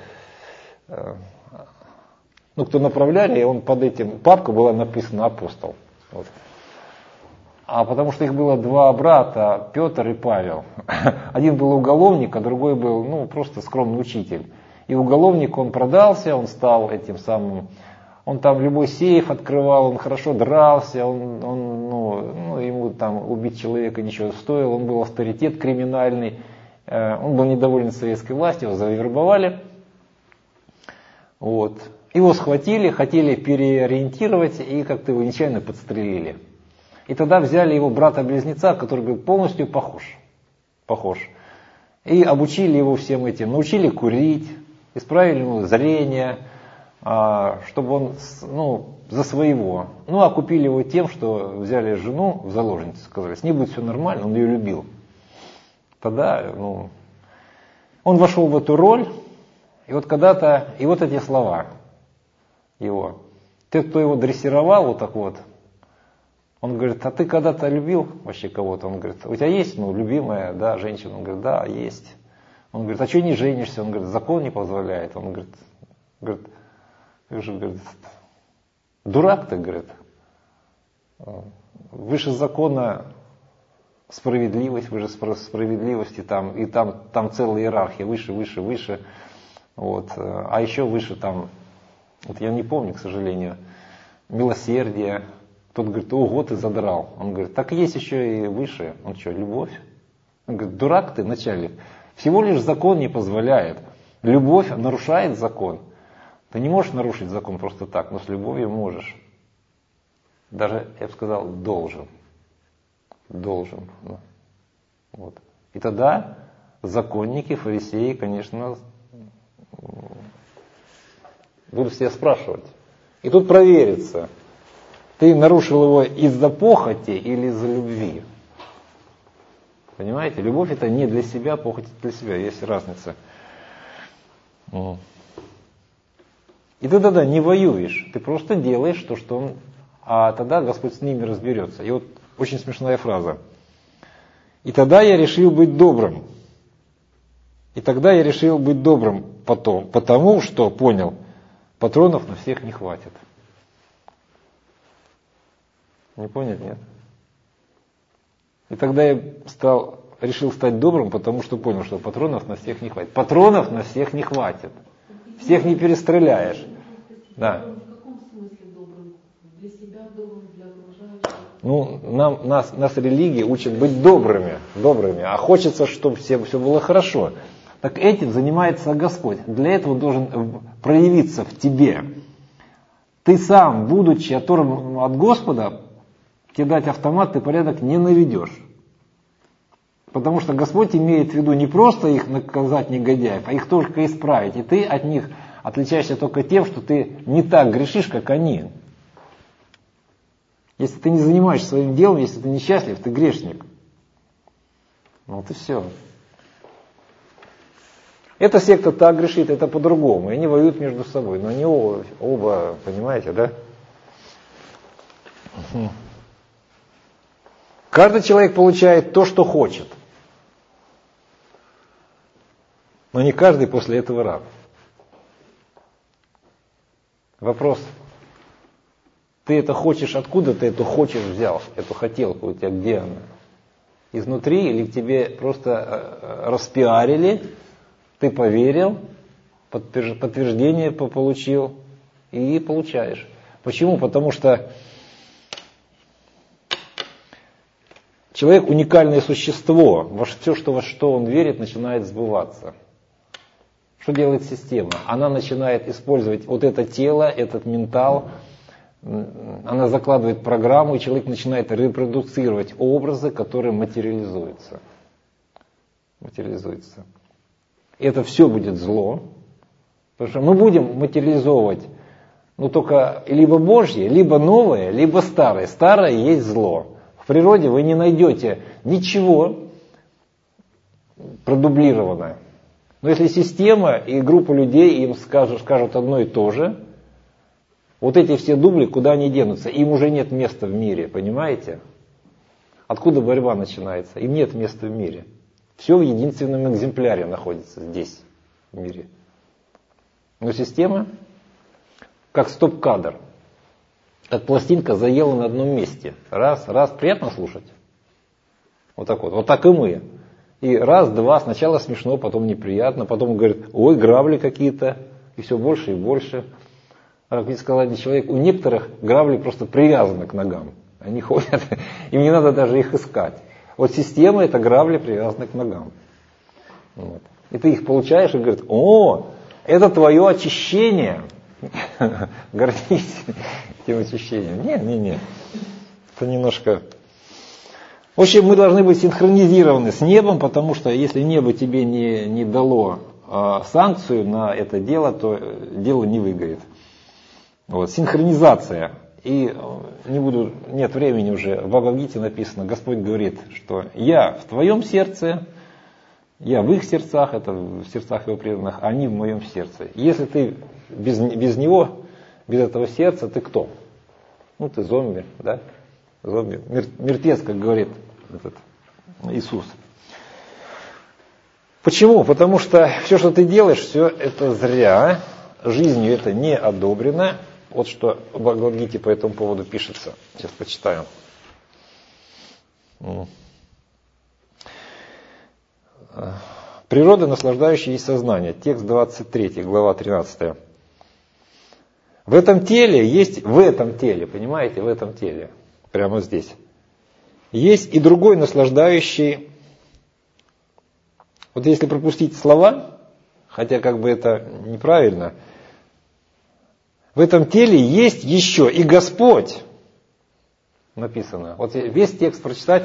кто направляли, и он под этим... Папка была написана «Апостол». Вот. А потому что их было 2 брата, Петр и Павел. Один был уголовник, а другой был, просто скромный учитель. И уголовник, он продался, он стал этим самым... Он там любой сейф открывал, он хорошо дрался, ему там убить человека ничего не стоило, он был авторитет криминальный, он был недоволен советской властью, его завербовали. Вот. Его схватили, хотели переориентировать и как-то его нечаянно подстрелили. И тогда взяли его брата-близнеца, который был полностью похож. И обучили его всем этим, научили курить, исправили ему зрение, чтобы он, за своего. А купили его тем, что взяли жену в заложницу, сказали, с ней будет все нормально, он ее любил. Тогда, он вошел в эту роль, и вот когда-то, и вот эти слова его. Те, кто его дрессировал вот так вот, он говорит, а ты когда-то любил вообще кого-то? Он говорит, у тебя есть, любимая, да, женщина? Он говорит, да, есть. Он говорит, а что не женишься? Он говорит, закон не позволяет. Он говорит, дурак ты, говорит. Выше закона справедливость, выше справедливости, там целая иерархия, выше. Вот. А еще выше там, вот я не помню, к сожалению, милосердие. Тот говорит, ого, ты задрал. Он говорит, так есть еще и выше. Он что, любовь? Он говорит, дурак ты, начальник. Всего лишь закон не позволяет. Любовь нарушает закон. Ты не можешь нарушить закон просто так, но с любовью можешь. Даже, я бы сказал, должен. Вот. И тогда законники, фарисеи, конечно, будут себя спрашивать. И тут проверится, ты нарушил его из-за похоти или из-за любви. Понимаете? Любовь это не для себя, похоть это для себя. Есть разница. И ты тогда не воюешь. Ты просто делаешь то, что он... А тогда Господь с ними разберется. И вот очень смешная фраза. И тогда я решил быть добрым. Потому что понял, патронов на всех не хватит. Не понять, нет? И тогда я решил стать добрым, потому что понял, что патронов на всех не хватит. Патронов на всех не хватит. Всех не перестреляешь. Да. В каком смысле добрым? Для себя добрым, для окружающих? Нас религия учит быть добрыми, а хочется, чтобы все было хорошо. Так этим занимается Господь. Для этого должен проявиться в тебе. Ты сам, будучи оторван от Господа, тебе дать автомат, ты порядок не наведешь. Потому что Господь имеет в виду не просто их наказать негодяев, а их только исправить. И ты от них отличаешься только тем, что ты не так грешишь, как они. Если ты не занимаешься своим делом, если ты несчастлив, ты грешник. Вот и все. Эта секта так грешит, это по-другому. И они воюют между собой. Но они оба, понимаете, да? Каждый человек получает то, что хочет. Но не каждый после этого раб. Вопрос. Ты это хочешь, откуда ты это хочешь взял? Эту хотелку у тебя, где она? Изнутри или тебе просто распиарили, ты поверил, подтверждение получил и получаешь. Почему? Потому что человек уникальное существо. Во что он верит, начинает сбываться. Что делает система? Она начинает использовать вот это тело, этот ментал, она закладывает программу, и человек начинает репродуцировать образы, которые материализуются. И это все будет зло, потому что мы будем материализовывать только либо Божье, либо новое, либо старое. Старое есть зло. В природе вы не найдете ничего продублированное. Но если система и группа людей им скажут одно и то же, вот эти все дубли, куда они денутся? Им уже нет места в мире, понимаете? Откуда борьба начинается? Им нет места в мире. Все в единственном экземпляре находится здесь, в мире. Но система, как стоп-кадр. Как пластинка заела на одном месте. Раз, приятно слушать? Вот так вот. Вот так и мы. И раз, два, сначала смешно, потом неприятно, потом говорит, ой, грабли какие-то, и все больше и больше. Как сказал один человек, у некоторых грабли просто привязаны к ногам. Они ходят, им не надо даже их искать. Вот система это грабли привязаны к ногам. Вот. И ты их получаешь и говорит, о, это твое очищение. Гордись этим очищением. Не. Это немножко... В общем, мы должны быть синхронизированы с небом, потому что если небо тебе не дало санкцию на это дело, то дело не выгорит. Вот, синхронизация. И нет времени уже, в Бхагавад-гите написано, Господь говорит, что я в твоем сердце, я в их сердцах, это в сердцах его преданных, а они в моем сердце. Если ты без него, без этого сердца, ты кто? Ну, ты зомби, да? Зомби. Мертвец, как говорит этот Иисус. Почему? Потому что все, что ты делаешь, все это зря, жизнью это не одобрено. Вот что в Бхагавад-гите по этому поводу пишется. Сейчас почитаю. Природа, наслаждающая есть сознание. Текст 23, глава 13. В этом теле есть, понимаете, в этом теле, прямо здесь, есть и другой наслаждающий. Вот если пропустить слова, хотя как бы это неправильно, в этом теле есть еще и Господь, написано. Вот весь текст прочитать.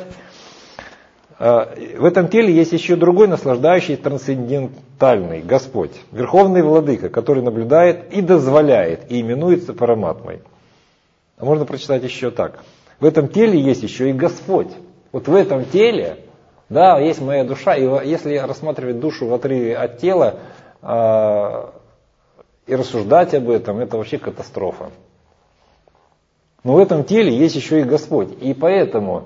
В этом теле есть еще другой наслаждающий трансцендентальный Господь, Верховный Владыка, который наблюдает и дозволяет, и именуется Параматмой. А можно прочитать еще так. В этом теле есть еще и Господь. Вот в этом теле, да, есть моя душа, и если рассматривать душу в отрыве от тела и рассуждать об этом, это вообще катастрофа. Но в этом теле есть еще и Господь, и поэтому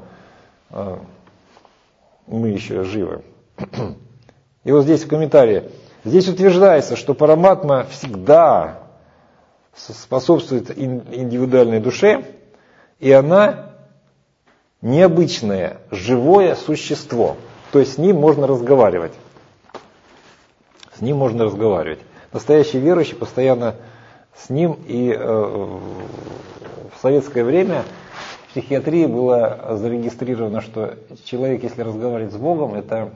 мы еще живы. И вот здесь в комментарии, здесь утверждается, что Параматма всегда способствует индивидуальной душе, и она необычное, живое существо. То есть с ним можно разговаривать. С ним можно разговаривать. Настоящий верующий постоянно с ним, и в советское время в психиатрии было зарегистрировано, что человек, если разговаривает с Богом, это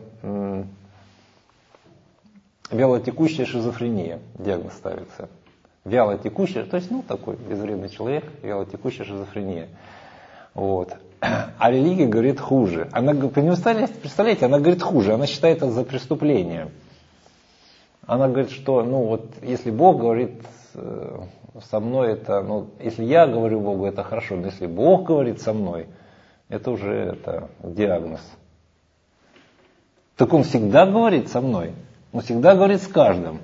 вялотекущая шизофрения, диагноз ставится. Вялотекущая, то есть, такой безвредный человек, вялотекущая шизофрения. Вот. А религия говорит хуже. Она, представляете, она говорит хуже, она считает это за преступление. Она говорит, что, если Бог говорит со мной, это, если я говорю Богу, это хорошо, но если Бог говорит со мной, это уже диагноз. Так Он всегда говорит со мной, Он всегда говорит с каждым.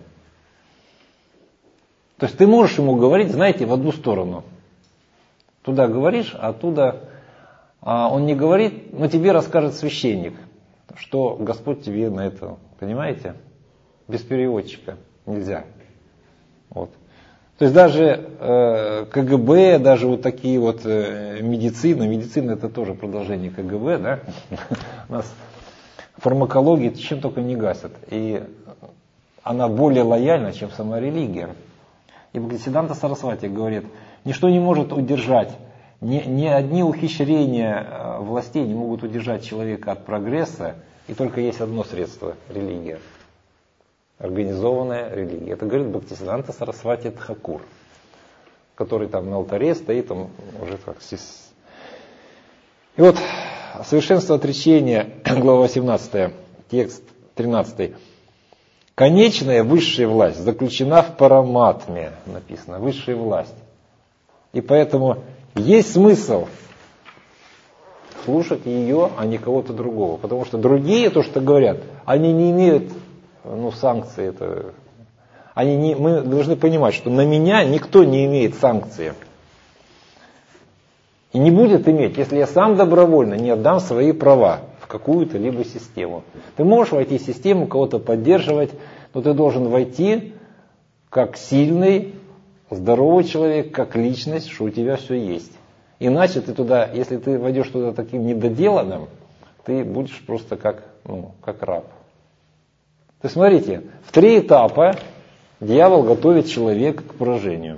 То есть ты можешь Ему говорить, знаете, в одну сторону. Туда говоришь, а оттуда Он не говорит, но тебе расскажет священник, что Господь тебе на это, понимаете? Без переводчика нельзя. Вот. То есть даже КГБ, даже вот такие вот медицина это тоже продолжение КГБ, да? У нас фармакология чем только не гасят. И она более лояльна, чем сама религия. И Бхактисиддханта Сарасвати говорит, ничто не может удержать, ни одни ухищрения властей не могут удержать человека от прогресса, и только есть одно средство – религия. Организованная религия. Это говорит Бхактисиддханта Сарасвати Тхакур, который там на алтаре стоит, он уже как... И вот совершенство отречения, глава 18, текст 13. Конечная высшая власть заключена в Параматме, написано, высшая власть. И поэтому есть смысл слушать ее, а не кого-то другого. Потому что другие, то, что говорят, они не имеют санкции. Мы должны понимать, что на меня никто не имеет санкции. И не будет иметь, если я сам добровольно не отдам свои права в какую-то либо систему. Ты можешь войти в систему, кого-то поддерживать, но ты должен войти как сильный, здоровый человек, как личность, что у тебя все есть. Иначе ты туда, если ты войдешь туда таким недоделанным, ты будешь просто как раб. То есть смотрите, в 3 этапа дьявол готовит человека к поражению.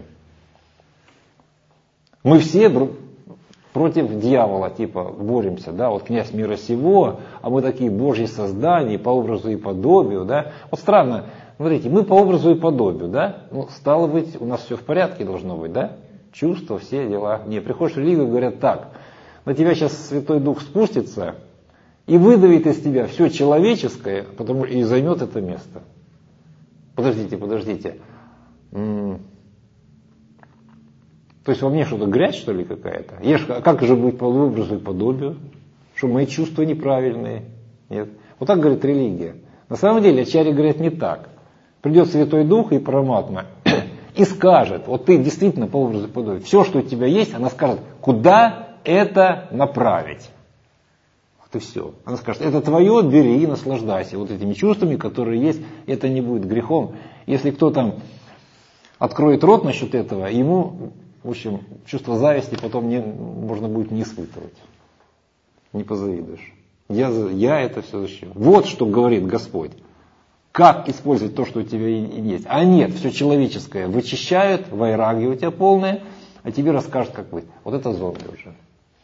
Мы все против дьявола, боремся, да, вот князь мира сего, а мы такие божьи создания по образу и подобию, да. Вот странно, смотрите, мы по образу и подобию, да, стало быть, у нас все в порядке должно быть, да, чувства, все дела. Не, приходишь в религию, говорят так, на тебя сейчас Святой Дух спустится и выдавит из тебя все человеческое, и займет это место. Подождите. То есть во мне что-то грязь, что ли, какая-то? Как же быть по образу и подобию? Что мои чувства неправильные? Нет. Вот так говорит религия. На самом деле, ачарьи говорят не так. Придет Святой Дух и Параматма и скажет, вот ты действительно по образу и подобию, все, что у тебя есть, она скажет, куда это направить. Вот и все. Она скажет, это твое, бери и наслаждайся вот этими чувствами, которые есть, это не будет грехом. Если кто там откроет рот насчет этого, ему, в общем, чувство зависти потом можно будет не испытывать. Не позавидуешь. Я это все защищу. Вот что говорит Господь. Как использовать то, что у тебя есть. А нет, все человеческое вычищают, вайраги у тебя полное, а тебе расскажут, как быть. Вот это зомби уже.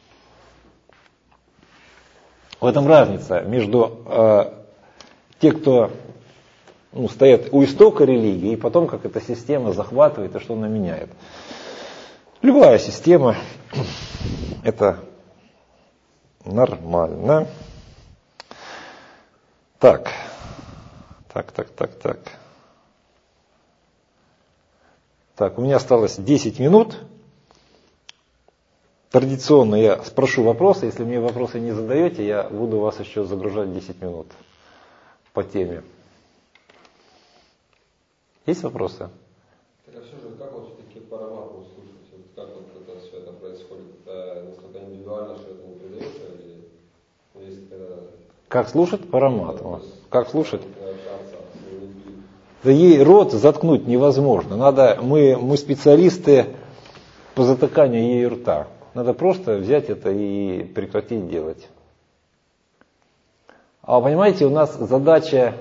В этом разница между те, кто стоят у истока религии, и потом, как эта система захватывает и что она меняет. Любая система, это нормально. Так, у меня осталось 10 минут. Традиционно я спрошу вопросы. Если мне вопросы не задаете, я буду вас еще загружать 10 минут по теме. Есть вопросы? Так а все же, как вот все-таки Параматму слушать? Вот как вот это все это происходит? Это настолько индивидуально, что это не передается? Или есть когда... Как слушать Параматму? Как слушать? Да ей рот заткнуть невозможно. Мы специалисты по затыканию ей рта. Надо просто взять это и прекратить делать. А понимаете, у нас задача,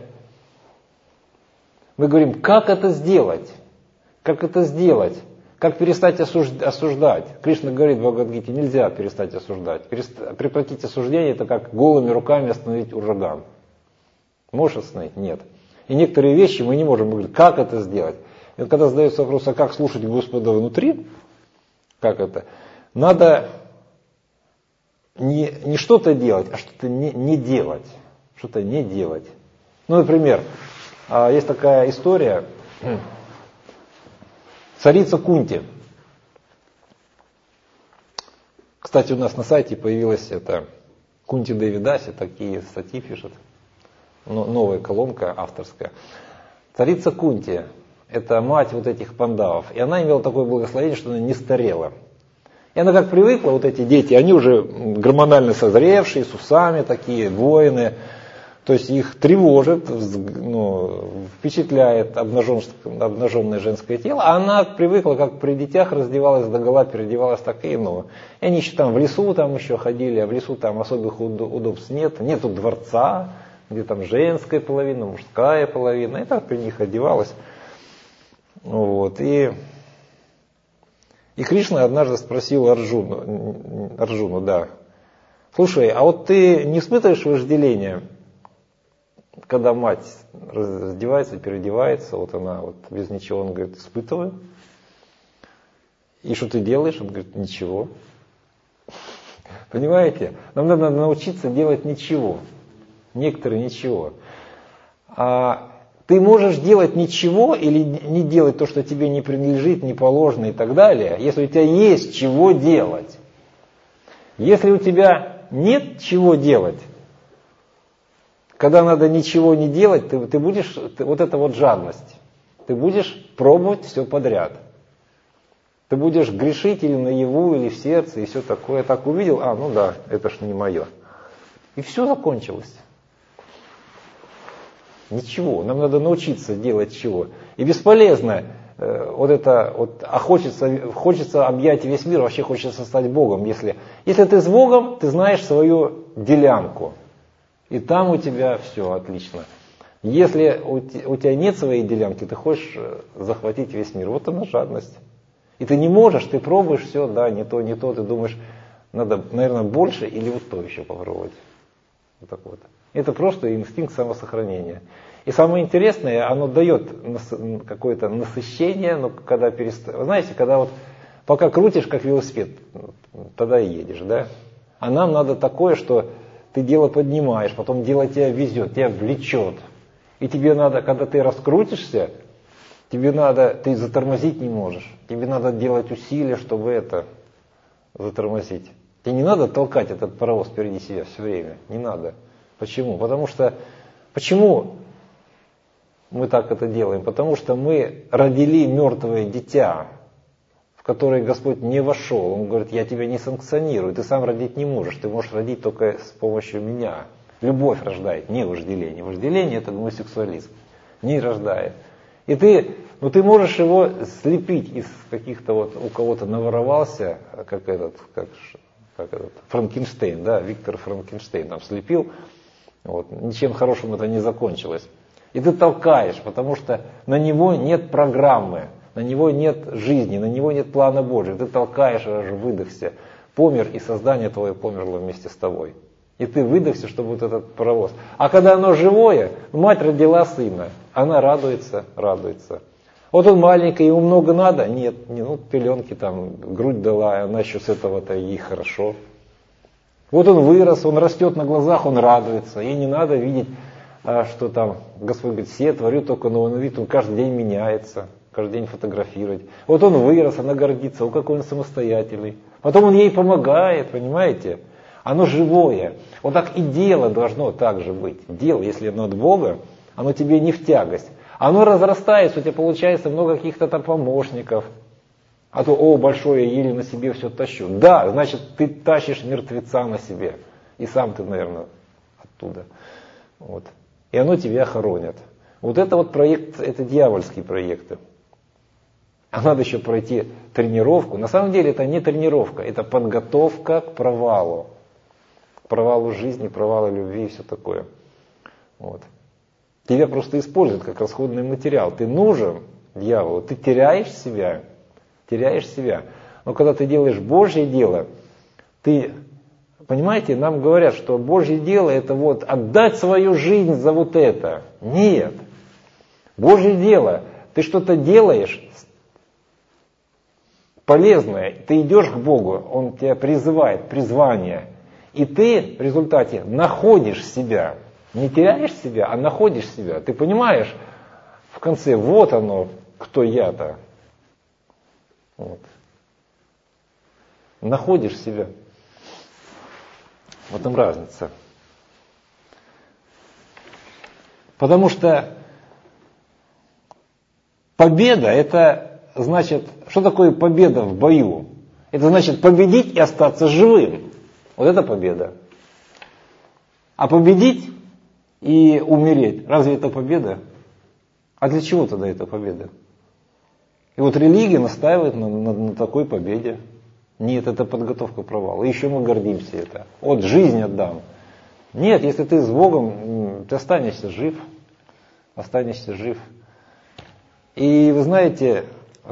мы говорим, как это сделать? Как это сделать? Как перестать осуждать? Кришна говорит в Бхагавад-гите, нельзя перестать осуждать. Прекратить осуждение, это как голыми руками остановить ураган. Можешь остановить? Нет. И некоторые вещи мы не можем. Мы говорим, как это сделать? И вот когда задается вопрос, а как слушать Господа внутри, как это? Надо не что-то делать, а что-то не делать. Что-то не делать. Ну, например, есть такая история. Царица Кунти. Кстати, у нас на сайте появилась это Кунти Девидаси, такие статьи пишет. Новая колонка авторская. Царица Кунти – это мать вот этих пандавов. И она имела такое благословение, что она не старела. И она как привыкла, вот эти дети, они уже гормонально созревшие, с усами такие, воины. То есть их тревожит, впечатляет обнаженное женское тело. А она привыкла, как при детях раздевалась догола, переодевалась так и И они еще там в лесу там еще ходили, а в лесу там особых удобств нет. Нету дворца, где там женская половина, мужская половина. И так при них одевалась. Вот. И Кришна однажды спросил Арджуну, да, слушай, а вот ты не испытываешь вожделения, когда мать раздевается, переодевается, вот она вот без ничего, он говорит, испытываю. И что ты делаешь? Он говорит, ничего. Понимаете? Нам надо научиться делать ничего. Некоторые ничего. А ты можешь делать ничего или не делать то, что тебе не принадлежит, не положено и так далее, если у тебя есть чего делать. Если у тебя нет чего делать, когда надо ничего не делать, ты будешь, вот это вот жадность, ты будешь пробовать все подряд. Ты будешь грешить или наяву, или в сердце, и все такое. Так увидел, ну да, это ж не мое. И все закончилось. Ничего, нам надо научиться делать чего. И бесполезно хочется объять весь мир, вообще хочется стать Богом. Если ты с Богом, ты знаешь свою делянку. И там у тебя все отлично. Если у тебя нет своей делянки, ты хочешь захватить весь мир. Вот она жадность. И ты не можешь, ты пробуешь все, да, не то, ты думаешь, надо, наверное, больше или вот то еще попробовать. Вот так вот. Это просто инстинкт самосохранения. И самое интересное, оно дает какое-то насыщение, но когда вы знаете, когда вот пока крутишь как велосипед, тогда и едешь, да? А нам надо такое, что ты дело поднимаешь, потом дело тебя везет, тебя влечет. И тебе надо, когда ты раскрутишься, Тебе надо, ты затормозить не можешь. Тебе надо делать усилия, чтобы это затормозить. Тебе не надо толкать этот паровоз впереди себя все время. Не надо. Почему? Почему мы так это делаем? Потому что мы родили мертвое дитя, в которое Господь не вошел. Он говорит, я тебя не санкционирую, ты сам родить не можешь. Ты можешь родить только с помощью меня. Любовь рождает, не вожделение. Вожделение — это гомосексуализм. Не рождает. И ты можешь его слепить из каких-то вот, у кого-то наворовался, как Франкенштейн, да, Виктор Франкенштейн там слепил, вот, ничем хорошим это не закончилось. И ты толкаешь, потому что на него нет программы, на него нет жизни, на него нет плана Божьего. Ты толкаешь, аж выдохся. Помер, и создание твое померло вместе с тобой. И ты выдохся, чтобы вот этот паровоз. А когда оно живое, мать родила сына, она радуется. Вот он маленький, ему много надо? Нет, пеленки там, грудь дала, она еще с этого-то ей хорошо. Вот он вырос, он растет на глазах, он радуется. Ей не надо видеть, что там, Господь говорит, все творю только новый вид, он каждый день меняется, каждый день фотографировать. Вот он вырос, она гордится, о, какой он самостоятельный. Потом он ей помогает, понимаете? Оно живое. Вот так и дело должно так же быть. Дело, если оно от Бога, оно тебе не в тягость. Оно разрастается, у тебя получается много каких-то там помощников. А то, большое, я еле на себе все тащу. Да, значит, ты тащишь мертвеца на себе. И сам ты, наверное, оттуда. Вот. И оно тебя хоронит. Вот это вот проект, это дьявольские проекты. А надо еще пройти тренировку. На самом деле это не тренировка, это подготовка к провалу. К провалу жизни, провалу любви и все такое. Вот. Тебя просто используют как расходный материал. Ты нужен дьяволу, ты теряешь себя. Но когда ты делаешь Божье дело, ты, понимаете, нам говорят, что Божье дело это вот отдать свою жизнь за вот это. Нет. Божье дело, ты что-то делаешь полезное, ты идешь к Богу, Он тебя призывает, призвание. И ты в результате находишь себя. Не теряешь себя, а находишь себя. Ты понимаешь в конце, вот оно, кто я-то. Вот. Находишь себя. В этом разница. Потому что победа, это значит, что такое победа в бою? Это значит победить и остаться живым. Вот это победа. А победить и умереть, разве это победа? А для чего тогда это победа? И вот религия настаивает на такой победе. Нет, это подготовка к провалу. И еще мы гордимся это. Вот жизнь отдам. Нет, если ты с Богом, ты останешься жив. Останешься жив. И вы знаете,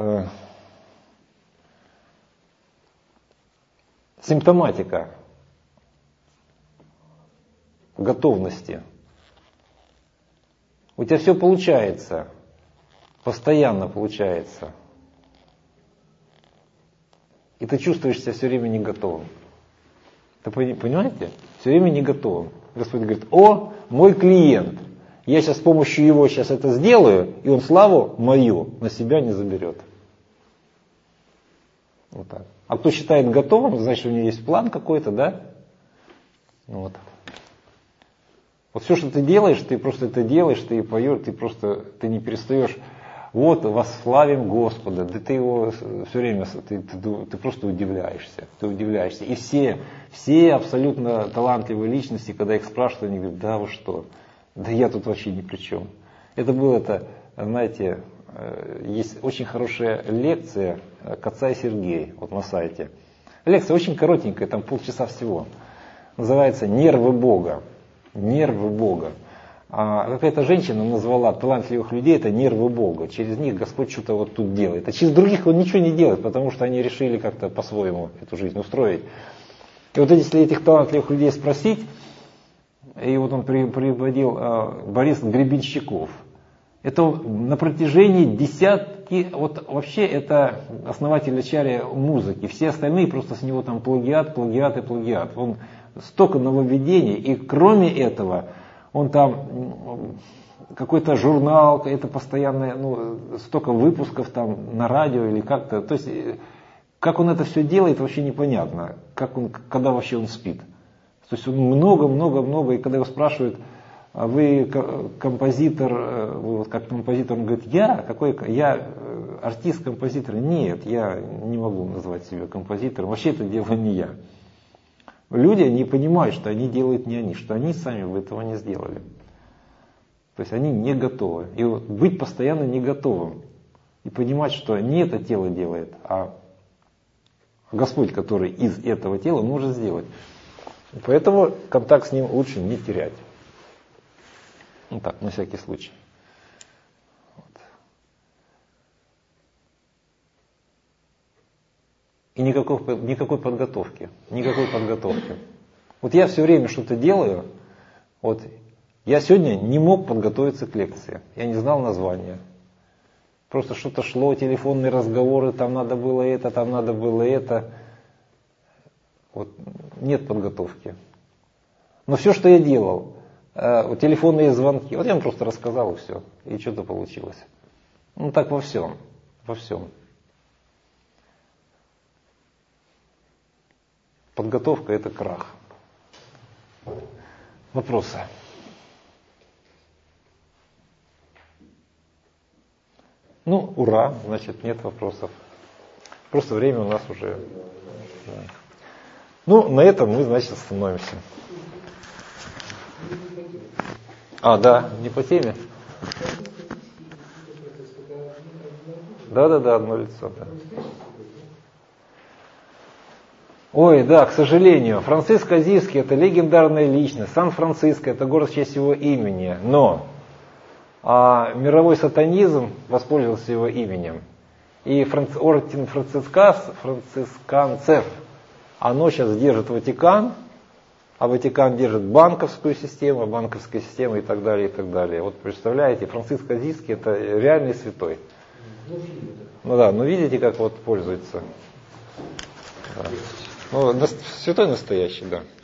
симптоматика готовности. У тебя все получается. Постоянно получается. И ты чувствуешь себя все время не готовым. Ты понимаете? Все время не готовым. Господь говорит, мой клиент. Я сейчас с помощью его сейчас это сделаю, и он славу мою на себя не заберет. Вот так. А кто считает готовым, значит, у него есть план какой-то, да? Вот. Вот все, что ты делаешь, ты просто это делаешь, ты поешь, ты не перестаешь. Вот, восславим Господа, да ты его все время, ты просто удивляешься, И все абсолютно талантливые личности, когда их спрашивают, они говорят, да вы что, да я тут вообще ни при чем. Знаете, есть очень хорошая лекция Кацай Сергей, вот на сайте. Лекция очень коротенькая, там полчаса всего. Называется «Нервы Бога». Нервы Бога. А какая-то женщина назвала талантливых людей это нервы Бога. Через них Господь что-то вот тут делает. А через других Он ничего не делает, потому что они решили как-то по-своему эту жизнь устроить. И вот если этих талантливых людей спросить, и вот он приводил Борис Гребенщиков, это на протяжении десятки, вот вообще это основатель ачарья музыки, все остальные просто с него там плагиат. Он столько нововведений, и кроме этого, он там какой-то журнал, это постоянно, столько выпусков там на радио или как-то. То есть, как он это все делает, вообще непонятно. Когда вообще он спит. То есть он много, и когда его спрашивают, а вы композитор, вы вот как композитор, он говорит, я артист-композитор. Нет, я не могу назвать себя композитором, вообще это делаю не я. Люди не понимают, что они делают не они, что они сами бы этого не сделали. То есть они не готовы. И вот быть постоянно не готовым. И понимать, что не это тело делает, а Господь, который из этого тела, может сделать. Поэтому контакт с Ним лучше не терять. Так, на всякий случай. Вот. И никакой подготовки. Вот я все время что-то делаю. Вот я сегодня не мог подготовиться к лекции. Я не знал названия. Просто что-то шло, телефонные разговоры, там надо было это. Вот нет подготовки. Но все, что я делал, телефонные звонки, вот я вам просто рассказал и все, и что-то получилось. Так во всем. Подготовка — это крах. Вопросы? Ура, значит, нет вопросов. Просто время у нас уже... Да. На этом мы, значит, остановимся. Да, не по теме? Да, одно лицо, да. Ой, да, к сожалению, Франциск Азийский — это легендарная личность, Сан-Франциско — это город в честь его имени, но мировой сатанизм воспользовался его именем. И орден францисканцев, оно сейчас держит Ватикан, а Ватикан держит банковскую систему, банковская система и так далее, и так далее. Вот представляете, Франциск Азийский — это реальный святой. Видите, как вот пользуется. Да. Святой настоящий, да.